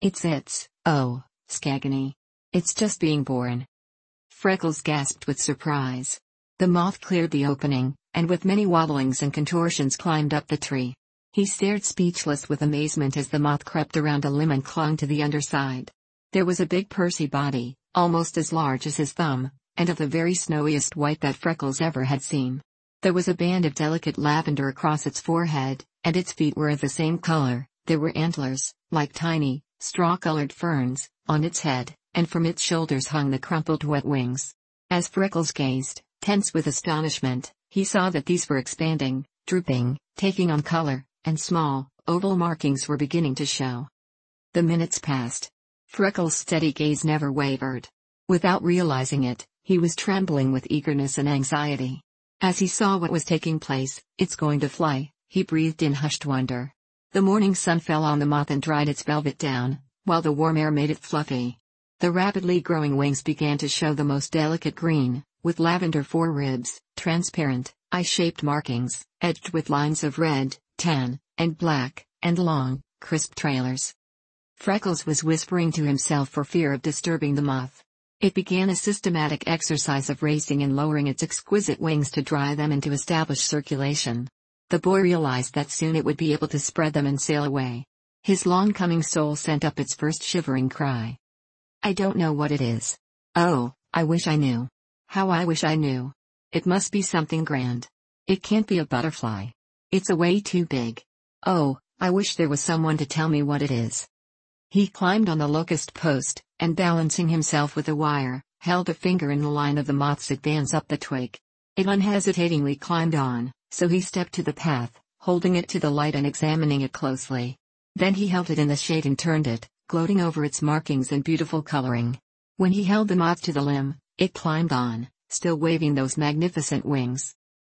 Oh, Skagany. It's just being born." Freckles gasped with surprise. The moth cleared the opening, and with many wobblings and contortions climbed up the tree. He stared speechless with amazement as the moth crept around a limb and clung to the underside. There was a big pursy body, almost as large as his thumb, and of the very snowiest white that Freckles ever had seen. There was a band of delicate lavender across its forehead, and its feet were of the same color. There were antlers, like tiny, straw-colored ferns, on its head, and from its shoulders hung the crumpled wet wings. As Freckles gazed, tense with astonishment, he saw that these were expanding, drooping, taking on color, and small, oval markings were beginning to show. The minutes passed. Freckles' steady gaze never wavered. Without realizing it, he was trembling with eagerness and anxiety. As he saw what was taking place, "It's going to fly," he breathed in hushed wonder. The morning sun fell on the moth and dried its velvet down, while the warm air made it fluffy. The rapidly growing wings began to show the most delicate green, with lavender foreribs, transparent, eye-shaped markings, edged with lines of red, tan, and black, and long, crisp trailers. Freckles was whispering to himself for fear of disturbing the moth. It began a systematic exercise of raising and lowering its exquisite wings to dry them and to establish circulation. The boy realized that soon it would be able to spread them and sail away. His long-coming soul sent up its first shivering cry. "I don't know what it is. Oh, I wish I knew. How I wish I knew. It must be something grand. It can't be a butterfly. It's a way too big. Oh, I wish there was someone to tell me what it is." He climbed on the locust post, and balancing himself with a wire, held a finger in the line of the moth's advance up the twig. It unhesitatingly climbed on, so he stepped to the path, holding it to the light and examining it closely. Then he held it in the shade and turned it, gloating over its markings and beautiful coloring. When he held the moth to the limb, it climbed on, still waving those magnificent wings.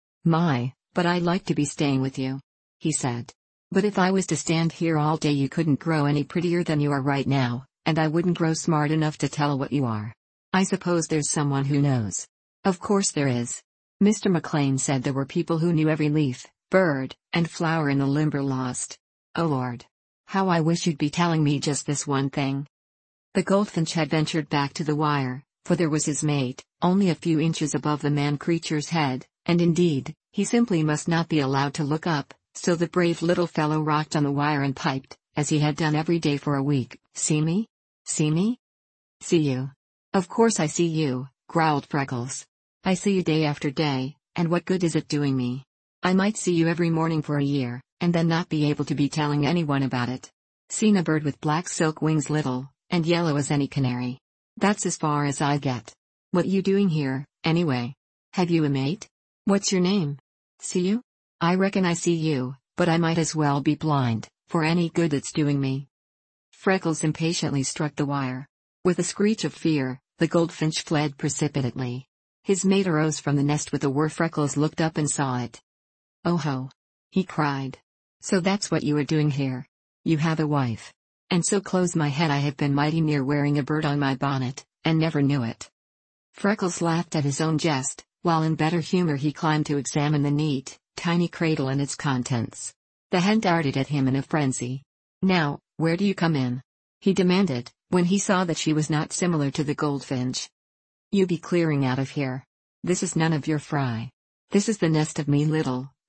"My, but I'd like to be staying with you," he said. "But if I was to stand here all day you couldn't grow any prettier than you are right now, and I wouldn't grow smart enough to tell what you are. I suppose there's someone who knows." "Of course there is." Mr. McLean said there were people who knew every leaf, bird, and flower in the Limberlost. "Oh Lord. How I wish you'd be telling me just this one thing." The goldfinch had ventured back to the wire, for there was his mate, only a few inches above the man-creature's head, and indeed, he simply must not be allowed to look up, so the brave little fellow rocked on the wire and piped, as he had done every day for a week, "See me? See me? See you. Of course I see you," growled Freckles. "I see you day after day, and what good is it doing me? I might see you every morning for a year, and then not be able to be telling anyone about it. Seen a bird with black silk wings little, and yellow as any canary. That's as far as I get. What you doing here, anyway? Have you a mate? What's your name? See you? I reckon I see you, but I might as well be blind, for any good it's doing me." Freckles impatiently struck the wire. With a screech of fear, the goldfinch fled precipitately. His mate arose from the nest with a whir. Freckles looked up and saw it. "Oh ho!" he cried. "So that's what you are doing here. You have a wife. And so close my head I have been mighty near wearing a bird on my bonnet, and never knew it." Freckles laughed at his own jest, while in better humor he climbed to examine the neat, tiny cradle and its contents. The hen darted at him in a frenzy. "Now, where do you come in?" he demanded, when he saw that she was not similar to the goldfinch. "You be clearing out of here. This is none of your fry. This is the nest of me little,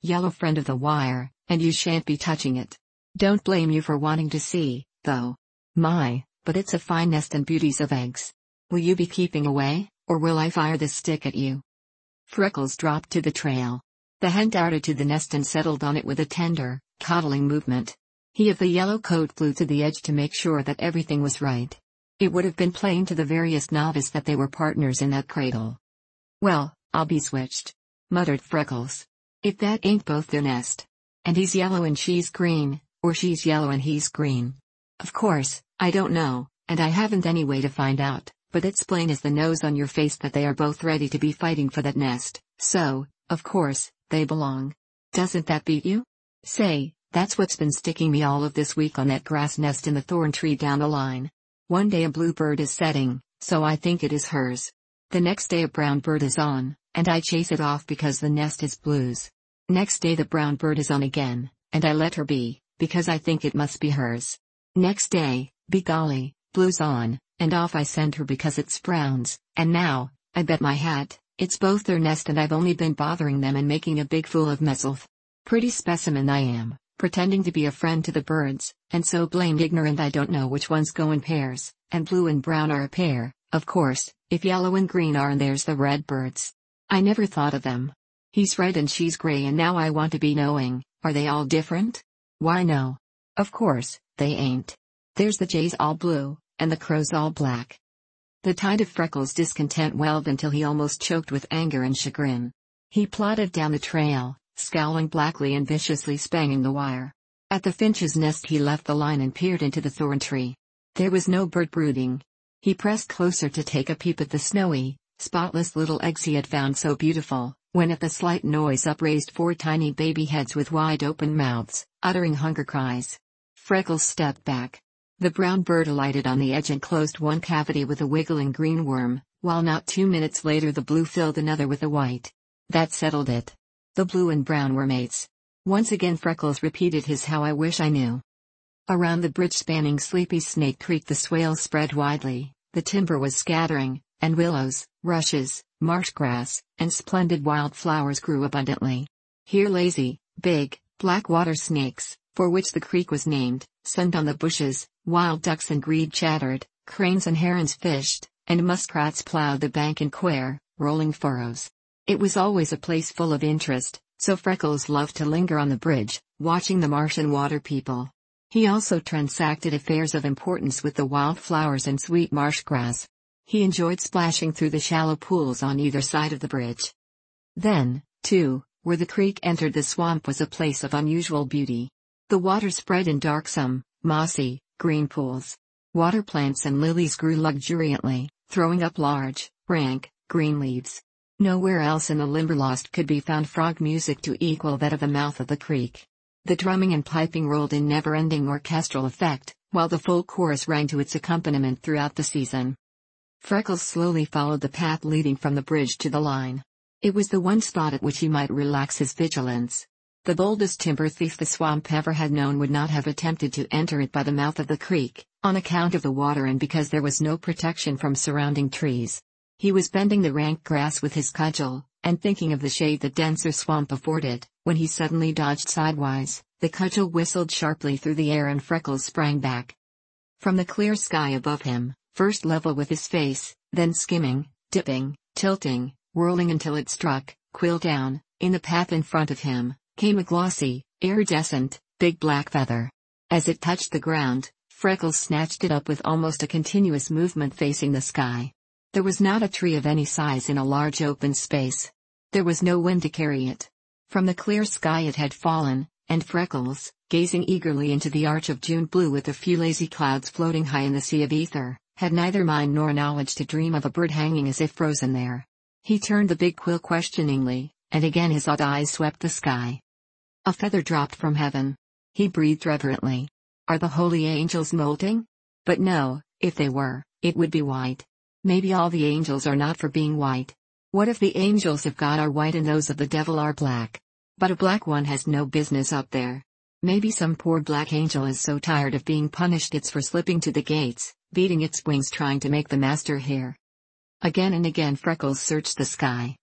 yellow friend of the wire, and you shan't be touching it. Don't blame you for wanting to see, though. My, but it's a fine nest and beauties of eggs. Will you be keeping away, or will I fire this stick at you?" Freckles dropped to the trail. The hen darted to the nest and settled on it with a tender, coddling movement. He of the yellow coat flew to the edge to make sure that everything was right. It would have been plain to the veriest novice that they were partners in that cradle. "Well, I'll be switched," muttered Freckles. "If that ain't both their nest. And he's yellow and she's green, or she's yellow and he's green. Of course, I don't know, and I haven't any way to find out, but it's plain as the nose on your face that they are both ready to be fighting for that nest, so, of course, they belong. Doesn't that beat you? Say, that's what's been sticking me all of this week on that grass nest in the thorn tree down the line. One day a blue bird is setting, so I think it is hers. The next day a brown bird is on, and I chase it off because the nest is blue's. Next day the brown bird is on again, and I let her be, because I think it must be hers. Next day, be golly, blue's on, and off I send her because it's brown's, and now, I bet my hat, it's both their nest and I've only been bothering them and making a big fool of myself. Pretty specimen I am, pretending to be a friend to the birds, and so blamed ignorant I don't know which ones go in pairs, and blue and brown are a pair, of course, if yellow and green are and there's the red birds. I never thought of them. He's red and she's gray and now I want to be knowing, are they all different? Why no. Of course, they ain't. There's the jays all blue, and the crows all black. The tide of Freckles' discontent welled until he almost choked with anger and chagrin. He plodded down the trail, scowling blackly and viciously spanging the wire. At the finch's nest he left the line and peered into the thorn tree. There was no bird brooding. He pressed closer to take a peep at the snowy, spotless little eggs he had found so beautiful, when at the slight noise up raised 4 tiny baby heads with wide open mouths, uttering hunger cries. Freckles stepped back. The brown bird alighted on the edge and closed one cavity with a wiggling green worm, while not 2 minutes later the blue filled another with a white. That settled it. The blue and brown were mates. Once again Freckles repeated his "how I wish I knew." Around the bridge spanning Sleepy Snake Creek the swales spread widely, the timber was scattering, and willows, rushes, marsh grass, and splendid wild flowers grew abundantly. Here lazy, big, black water snakes, for which the creek was named, sunned on the bushes, wild ducks and grebe chattered, cranes and herons fished, and muskrats plowed the bank in queer, rolling furrows. It was always a place full of interest, so Freckles loved to linger on the bridge, watching the marsh and water people. He also transacted affairs of importance with the wild flowers and sweet marsh grass. He enjoyed splashing through the shallow pools on either side of the bridge. Then, too, where the creek entered the swamp was a place of unusual beauty. The water spread in darksome, mossy, green pools. Water plants and lilies grew luxuriantly, throwing up large, rank, green leaves. Nowhere else in the Limberlost could be found frog music to equal that of the mouth of the creek. The drumming and piping rolled in never-ending orchestral effect, while the full chorus rang to its accompaniment throughout the season. Freckles slowly followed the path leading from the bridge to the line. It was the one spot at which he might relax his vigilance. The boldest timber thief the swamp ever had known would not have attempted to enter it by the mouth of the creek, on account of the water and because there was no protection from surrounding trees. He was bending the rank grass with his cudgel, and thinking of the shade the denser swamp afforded, when he suddenly dodged sidewise. The cudgel whistled sharply through the air and Freckles sprang back. From the clear sky above him, first level with his face, then skimming, dipping, tilting, whirling until it struck, quill down, in the path in front of him, came a glossy, iridescent, big black feather. As it touched the ground, Freckles snatched it up with almost a continuous movement facing the sky. There was not a tree of any size in a large open space. There was no wind to carry it. From the clear sky it had fallen, and Freckles, gazing eagerly into the arch of June blue with a few lazy clouds floating high in the sea of ether, had neither mind nor knowledge to dream of a bird hanging as if frozen there. He turned the big quill questioningly, and again his odd eyes swept the sky. A feather dropped from heaven. He breathed reverently. Are the holy angels molting? But no, if they were, it would be white. Maybe all the angels are not for being white. What if the angels of God are white and those of the devil are black? But a black one has no business up there. Maybe some poor black angel is so tired of being punished it's for slipping to the gates, beating its wings trying to make the master hear. Again and again Freckles searched the sky,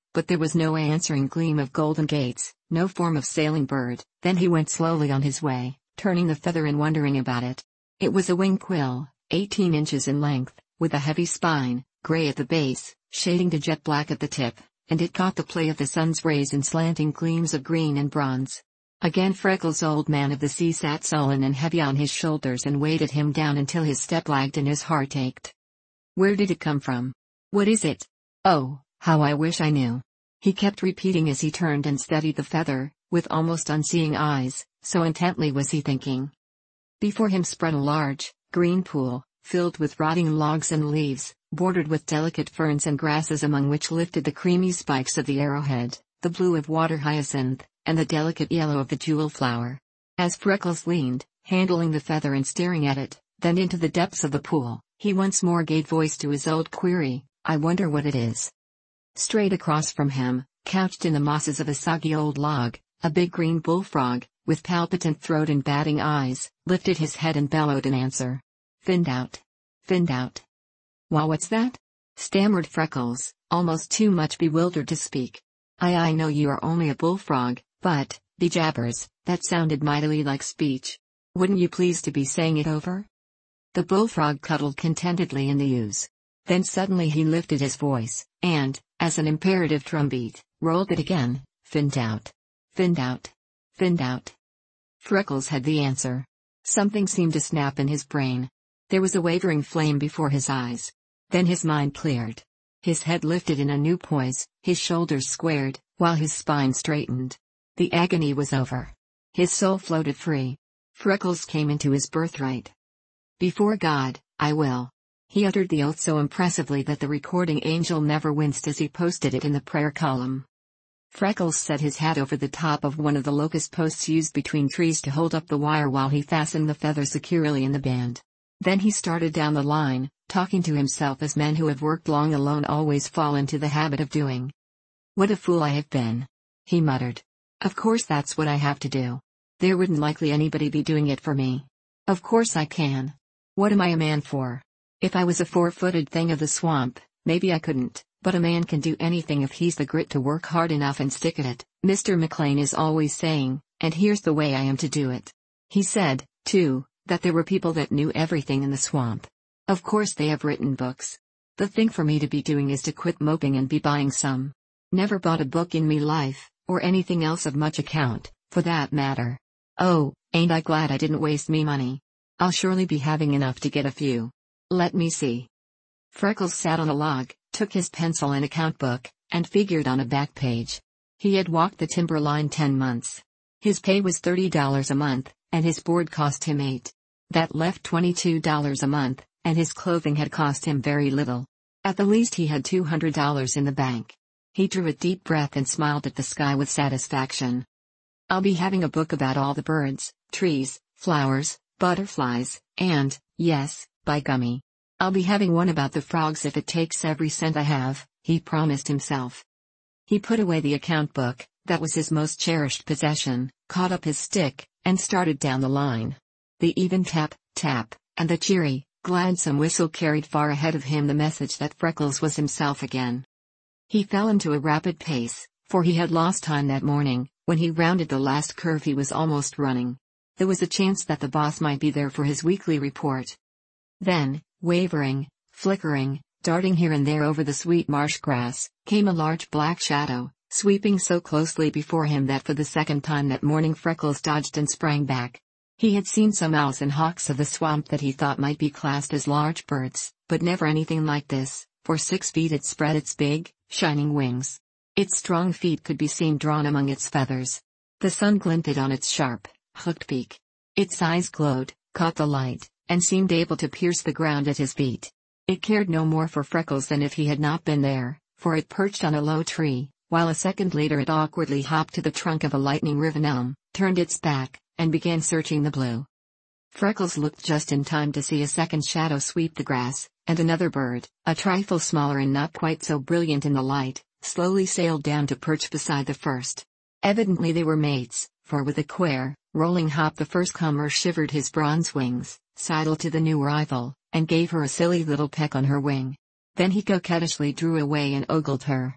but there was no answering gleam of golden gates, no form of sailing bird. Then he went slowly on his way, turning the feather and wondering about it. It was a wing quill, 18 inches in length, with a heavy spine, gray at the base, shading to jet black at the tip, and it caught the play of the sun's rays in slanting gleams of green and bronze. Again Freckles' old man of the sea sat sullen and heavy on his shoulders and weighted him down until his step lagged and his heart ached. Where did it come from? What is it? Oh, how I wish I knew. He kept repeating as he turned and studied the feather, with almost unseeing eyes, so intently was he thinking. Before him spread a large, green pool, filled with rotting logs and leaves, bordered with delicate ferns and grasses among which lifted the creamy spikes of the arrowhead, the blue of water hyacinth, and the delicate yellow of the jewel flower. As Freckles leaned, handling the feather and staring at it, then into the depths of the pool, he once more gave voice to his old query, I wonder what it is. Straight across from him, couched in the mosses of a soggy old log, a big green bullfrog, with palpitant throat and batting eyes, lifted his head and bellowed an answer. Find out. Find out. Why, what's that? Stammered Freckles, almost too much bewildered to speak. I know you are only a bullfrog, but, bejabbers, that sounded mightily like speech. Wouldn't you please to be saying it over? The bullfrog cuddled contentedly in the ooze. Then suddenly he lifted his voice, and, as an imperative drumbeat, rolled it again, find out. Find out. Find out. Freckles had the answer. Something seemed to snap in his brain. There was a wavering flame before his eyes. Then his mind cleared. His head lifted in a new poise, his shoulders squared, while his spine straightened. The agony was over. His soul floated free. Freckles came into his birthright. Before God, I will. He uttered the oath so impressively that the recording angel never winced as he posted it in the prayer column. Freckles set his hat over the top of one of the locust posts used between trees to hold up the wire while he fastened the feather securely in the band. Then he started down the line, talking to himself as men who have worked long alone always fall into the habit of doing. What a fool I have been. He muttered. Of course that's what I have to do. There wouldn't likely anybody be doing it for me. Of course I can. What am I a man for? If I was a four-footed thing of the swamp, maybe I couldn't, but a man can do anything if he's the grit to work hard enough and stick at it, Mr. McLean is always saying, and here's the way I am to do it. He said, too, that there were people that knew everything in the swamp. Of course they have written books. The thing for me to be doing is to quit moping and be buying some. Never bought a book in me life, or anything else of much account, for that matter. Oh, ain't I glad I didn't waste me money. I'll surely be having enough to get a few. Let me see. Freckles sat on a log, took his pencil and account book, and figured on a back page. He had walked the timberline 10 months. His pay was $30 a month, and his board cost him $8. That left $22 a month, and his clothing had cost him very little. At the least he had $200 in the bank. He drew a deep breath and smiled at the sky with satisfaction. I'll be having a book about all the birds, trees, flowers, butterflies, and, yes, by gummy, I'll be having one about the frogs if it takes every cent I have, he promised himself. He put away the account book, that was his most cherished possession, caught up his stick, and started down the line. The even tap, tap, and the cheery, gladsome whistle carried far ahead of him the message that Freckles was himself again. He fell into a rapid pace, for he had lost time that morning. When he rounded the last curve he was almost running. There was a chance that the boss might be there for his weekly report. Then, wavering, flickering, darting here and there over the sweet marsh grass, came a large black shadow, sweeping so closely before him that for the second time that morning Freckles dodged and sprang back. He had seen some owls and hawks of the swamp that he thought might be classed as large birds, but never anything like this. For 6 feet it spread its big, shining wings. Its strong feet could be seen drawn among its feathers. The sun glinted on its sharp, hooked beak. Its eyes glowed, caught the light, and seemed able to pierce the ground at his feet. It cared no more for Freckles than if he had not been there, for it perched on a low tree, while a second later it awkwardly hopped to the trunk of a lightning-riven elm, turned its back, and began searching the blue. Freckles looked just in time to see a second shadow sweep the grass, and another bird, a trifle smaller and not quite so brilliant in the light, slowly sailed down to perch beside the first. Evidently they were mates, for with a queer, rolling hop the first comer shivered his bronze wings, sidled to the new arrival, and gave her a silly little peck on her wing. Then he coquettishly drew away and ogled her.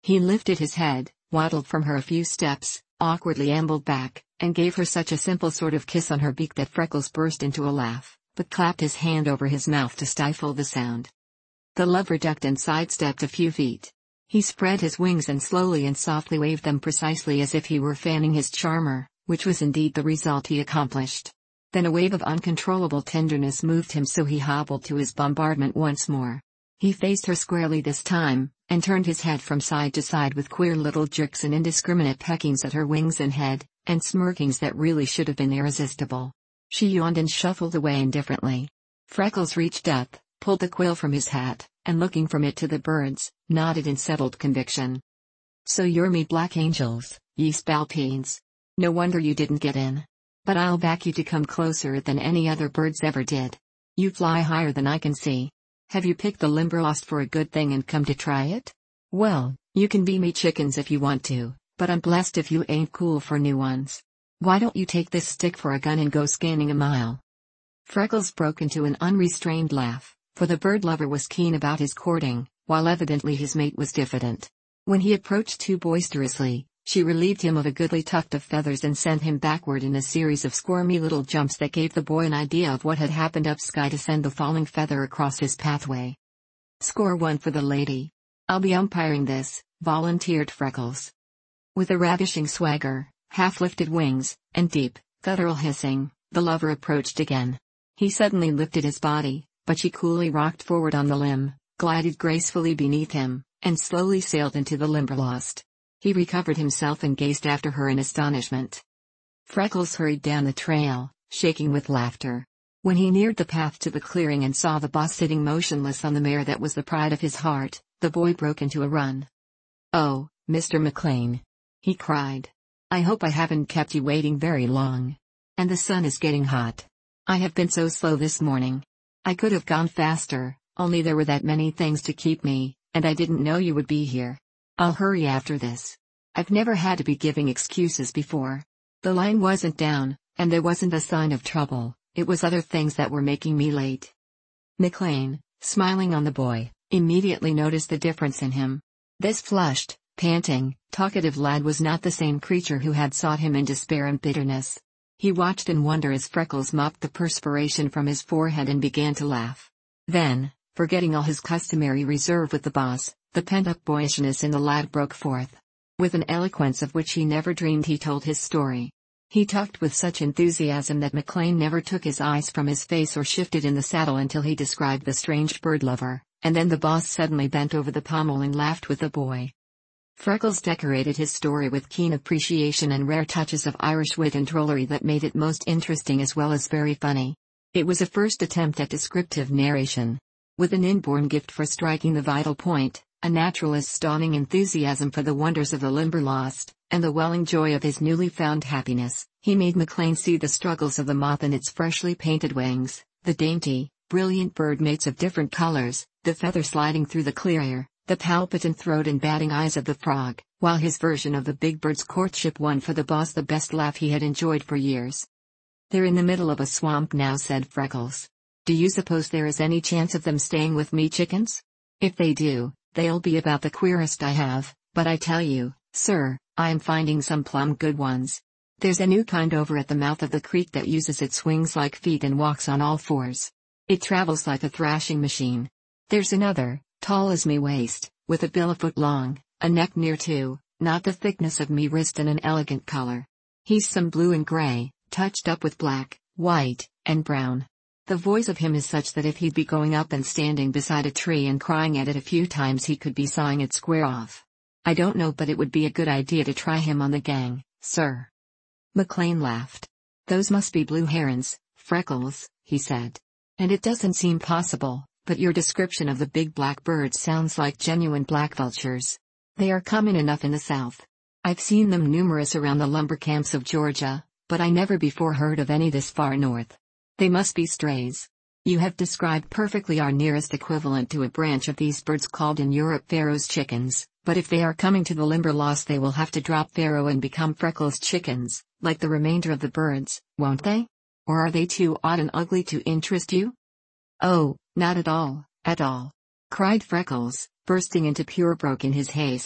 He lifted his head, waddled from her a few steps, awkwardly ambled back, and gave her such a simple sort of kiss on her beak that Freckles burst into a laugh, but clapped his hand over his mouth to stifle the sound. The lover ducked and sidestepped a few feet. He spread his wings and slowly and softly waved them precisely as if he were fanning his charmer, which was indeed the result he accomplished. Then a wave of uncontrollable tenderness moved him, so he hobbled to his bombardment once more. He faced her squarely this time, and turned his head from side to side with queer little jerks and indiscriminate peckings at her wings and head, and smirkings that really should have been irresistible. She yawned and shuffled away indifferently. Freckles reached up, pulled the quill from his hat, and looking from it to the birds, nodded in settled conviction. "So you're me black angels, ye spalpeens. No wonder you didn't get in. But I'll back you to come closer than any other birds ever did. You fly higher than I can see. Have you picked the Limberlost for a good thing and come to try it? Well, you can be me chickens if you want to, but I'm blessed if you ain't cool for new ones. Why don't you take this stick for a gun and go scanning a mile?" Freckles broke into an unrestrained laugh, for the bird lover was keen about his courting, while evidently his mate was diffident. When he approached too boisterously, she relieved him of a goodly tuft of feathers and sent him backward in a series of squirmy little jumps that gave the boy an idea of what had happened up sky to send the falling feather across his pathway. "Score one for the lady. I'll be umpiring this," volunteered Freckles. With a ravishing swagger, half-lifted wings, and deep, guttural hissing, the lover approached again. He suddenly lifted his body, but she coolly rocked forward on the limb, glided gracefully beneath him, and slowly sailed into the Limberlost. He recovered himself and gazed after her in astonishment. Freckles hurried down the trail, shaking with laughter. When he neared the path to the clearing and saw the boss sitting motionless on the mare that was the pride of his heart, the boy broke into a run. "Oh, Mr. McLean!" he cried. "I hope I haven't kept you waiting very long. And the sun is getting hot. I have been so slow this morning. I could have gone faster, only there were that many things to keep me, and I didn't know you would be here. I'll hurry after this. I've never had to be giving excuses before. The line wasn't down, and there wasn't a sign of trouble, it was other things that were making me late." McLean, smiling on the boy, immediately noticed the difference in him. This flushed, panting, talkative lad was not the same creature who had sought him in despair and bitterness. He watched in wonder as Freckles mopped the perspiration from his forehead and began to laugh. Then, forgetting all his customary reserve with the boss, the pent-up boyishness in the lad broke forth. With an eloquence of which he never dreamed, he told his story. He talked with such enthusiasm that McLean never took his eyes from his face or shifted in the saddle until he described the strange bird lover, and then the boss suddenly bent over the pommel and laughed with the boy. Freckles decorated his story with keen appreciation and rare touches of Irish wit and drollery that made it most interesting as well as very funny. It was a first attempt at descriptive narration. With an inborn gift for striking the vital point, a naturalist's dawning enthusiasm for the wonders of the Limberlost, and the welling joy of his newly found happiness, he made McLean see the struggles of the moth and its freshly painted wings, the dainty, brilliant bird mates of different colors, the feather sliding through the clear air, the palpitant throat and batting eyes of the frog, while his version of the big bird's courtship won for the boss the best laugh he had enjoyed for years. "They're in the middle of a swamp now," said Freckles. "Do you suppose there is any chance of them staying with me chickens? If they do, they'll be about the queerest I have, but I tell you, sir, I am finding some plumb good ones. There's a new kind over at the mouth of the creek that uses its wings like feet and walks on all fours. It travels like a thrashing machine. There's another, tall as me waist, with a bill a foot long, a neck near 2, not the thickness of me wrist, and an elegant color. He's some blue and gray, touched up with black, white, and brown. The voice of him is such that if he'd be going up and standing beside a tree and crying at it a few times, he could be sawing it square off. I don't know, but it would be a good idea to try him on the gang, sir." McLean laughed. "Those must be blue herons, Freckles," he said. "And it doesn't seem possible, but your description of the big black birds sounds like genuine black vultures. They are common enough in the South. I've seen them numerous around the lumber camps of Georgia, but I never before heard of any this far north. They must be strays. You have described perfectly our nearest equivalent to a branch of these birds called in Europe Pharaoh's chickens, but if they are coming to the Limberlost they will have to drop Pharaoh and become Freckles chickens, like the remainder of the birds, won't they? Or are they too odd and ugly to interest you?" "Oh, not at all, at all," cried Freckles, bursting into pure brogue in his haste.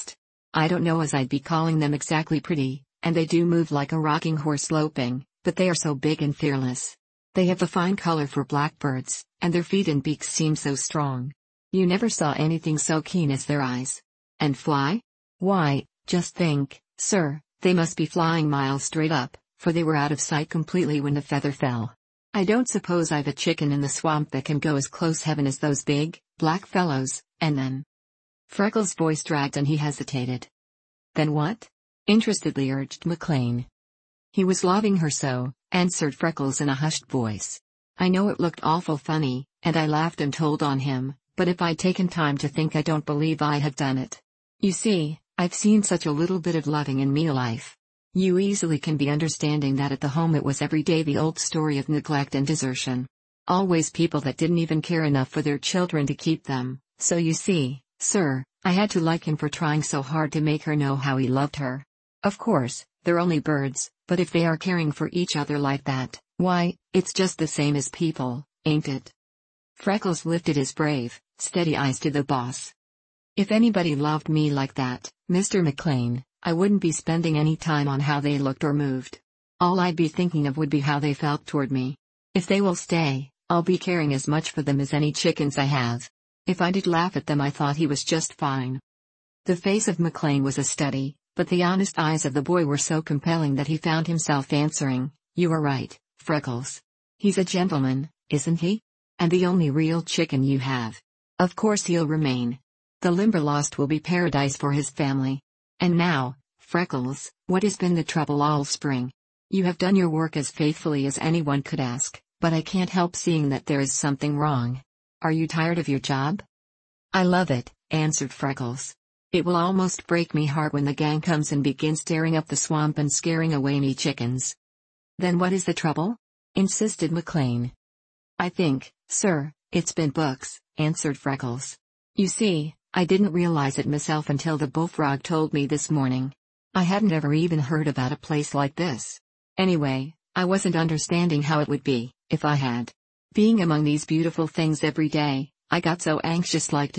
I don't know as I'd be calling them exactly pretty, and they do move like a rocking horse loping, but they are so big and fearless. They have a fine color for blackbirds, and their feet and beaks seem so strong. You never saw anything so keen as their eyes. And fly? Why, just think, sir, they must be flying miles straight up, for they were out of sight completely when the feather fell. I don't suppose I've a chicken in the swamp that can go as close heaven as those big, black fellows, and then... Freckles' voice dragged and he hesitated. Then what? Interestedly urged McLean. He was loving her so, answered Freckles in a hushed voice. I know it looked awful funny, and I laughed and told on him, but if I'd taken time to think I don't believe I'd have done it. You see, I've seen such a little bit of loving in me life. You easily can be understanding that at the home it was every day the old story of neglect and desertion. Always people that didn't even care enough for their children to keep them, so you see, sir, I had to like him for trying so hard to make her know how he loved her. Of course, they're only birds, but if they are caring for each other like that, why, it's just the same as people, ain't it? Freckles lifted his brave, steady eyes to the boss. If anybody loved me like that, Mr. McLean, I wouldn't be spending any time on how they looked or moved. All I'd be thinking of would be how they felt toward me. If they will stay, I'll be caring as much for them as any chickens I have. If I did laugh at them I thought he was just fine. The face of McLean was a study, but the honest eyes of the boy were so compelling that he found himself answering, You are right, Freckles. He's a gentleman, isn't he? And the only real chicken you have. Of course he'll remain. The Limberlost will be paradise for his family. And now, Freckles, what has been the trouble all spring? You have done your work as faithfully as anyone could ask, but I can't help seeing that there is something wrong. Are you tired of your job? I love it, answered Freckles. It will almost break me heart when the gang comes and begins tearing up the swamp and scaring away me chickens. Then what is the trouble? Insisted McLean. I think, sir, it's been books, answered Freckles. You see, I didn't realize it myself until the bullfrog told me this morning. I hadn't ever even heard about a place like this. Anyway, I wasn't understanding how it would be, if I had. Being among these beautiful things every day, I got so anxious like to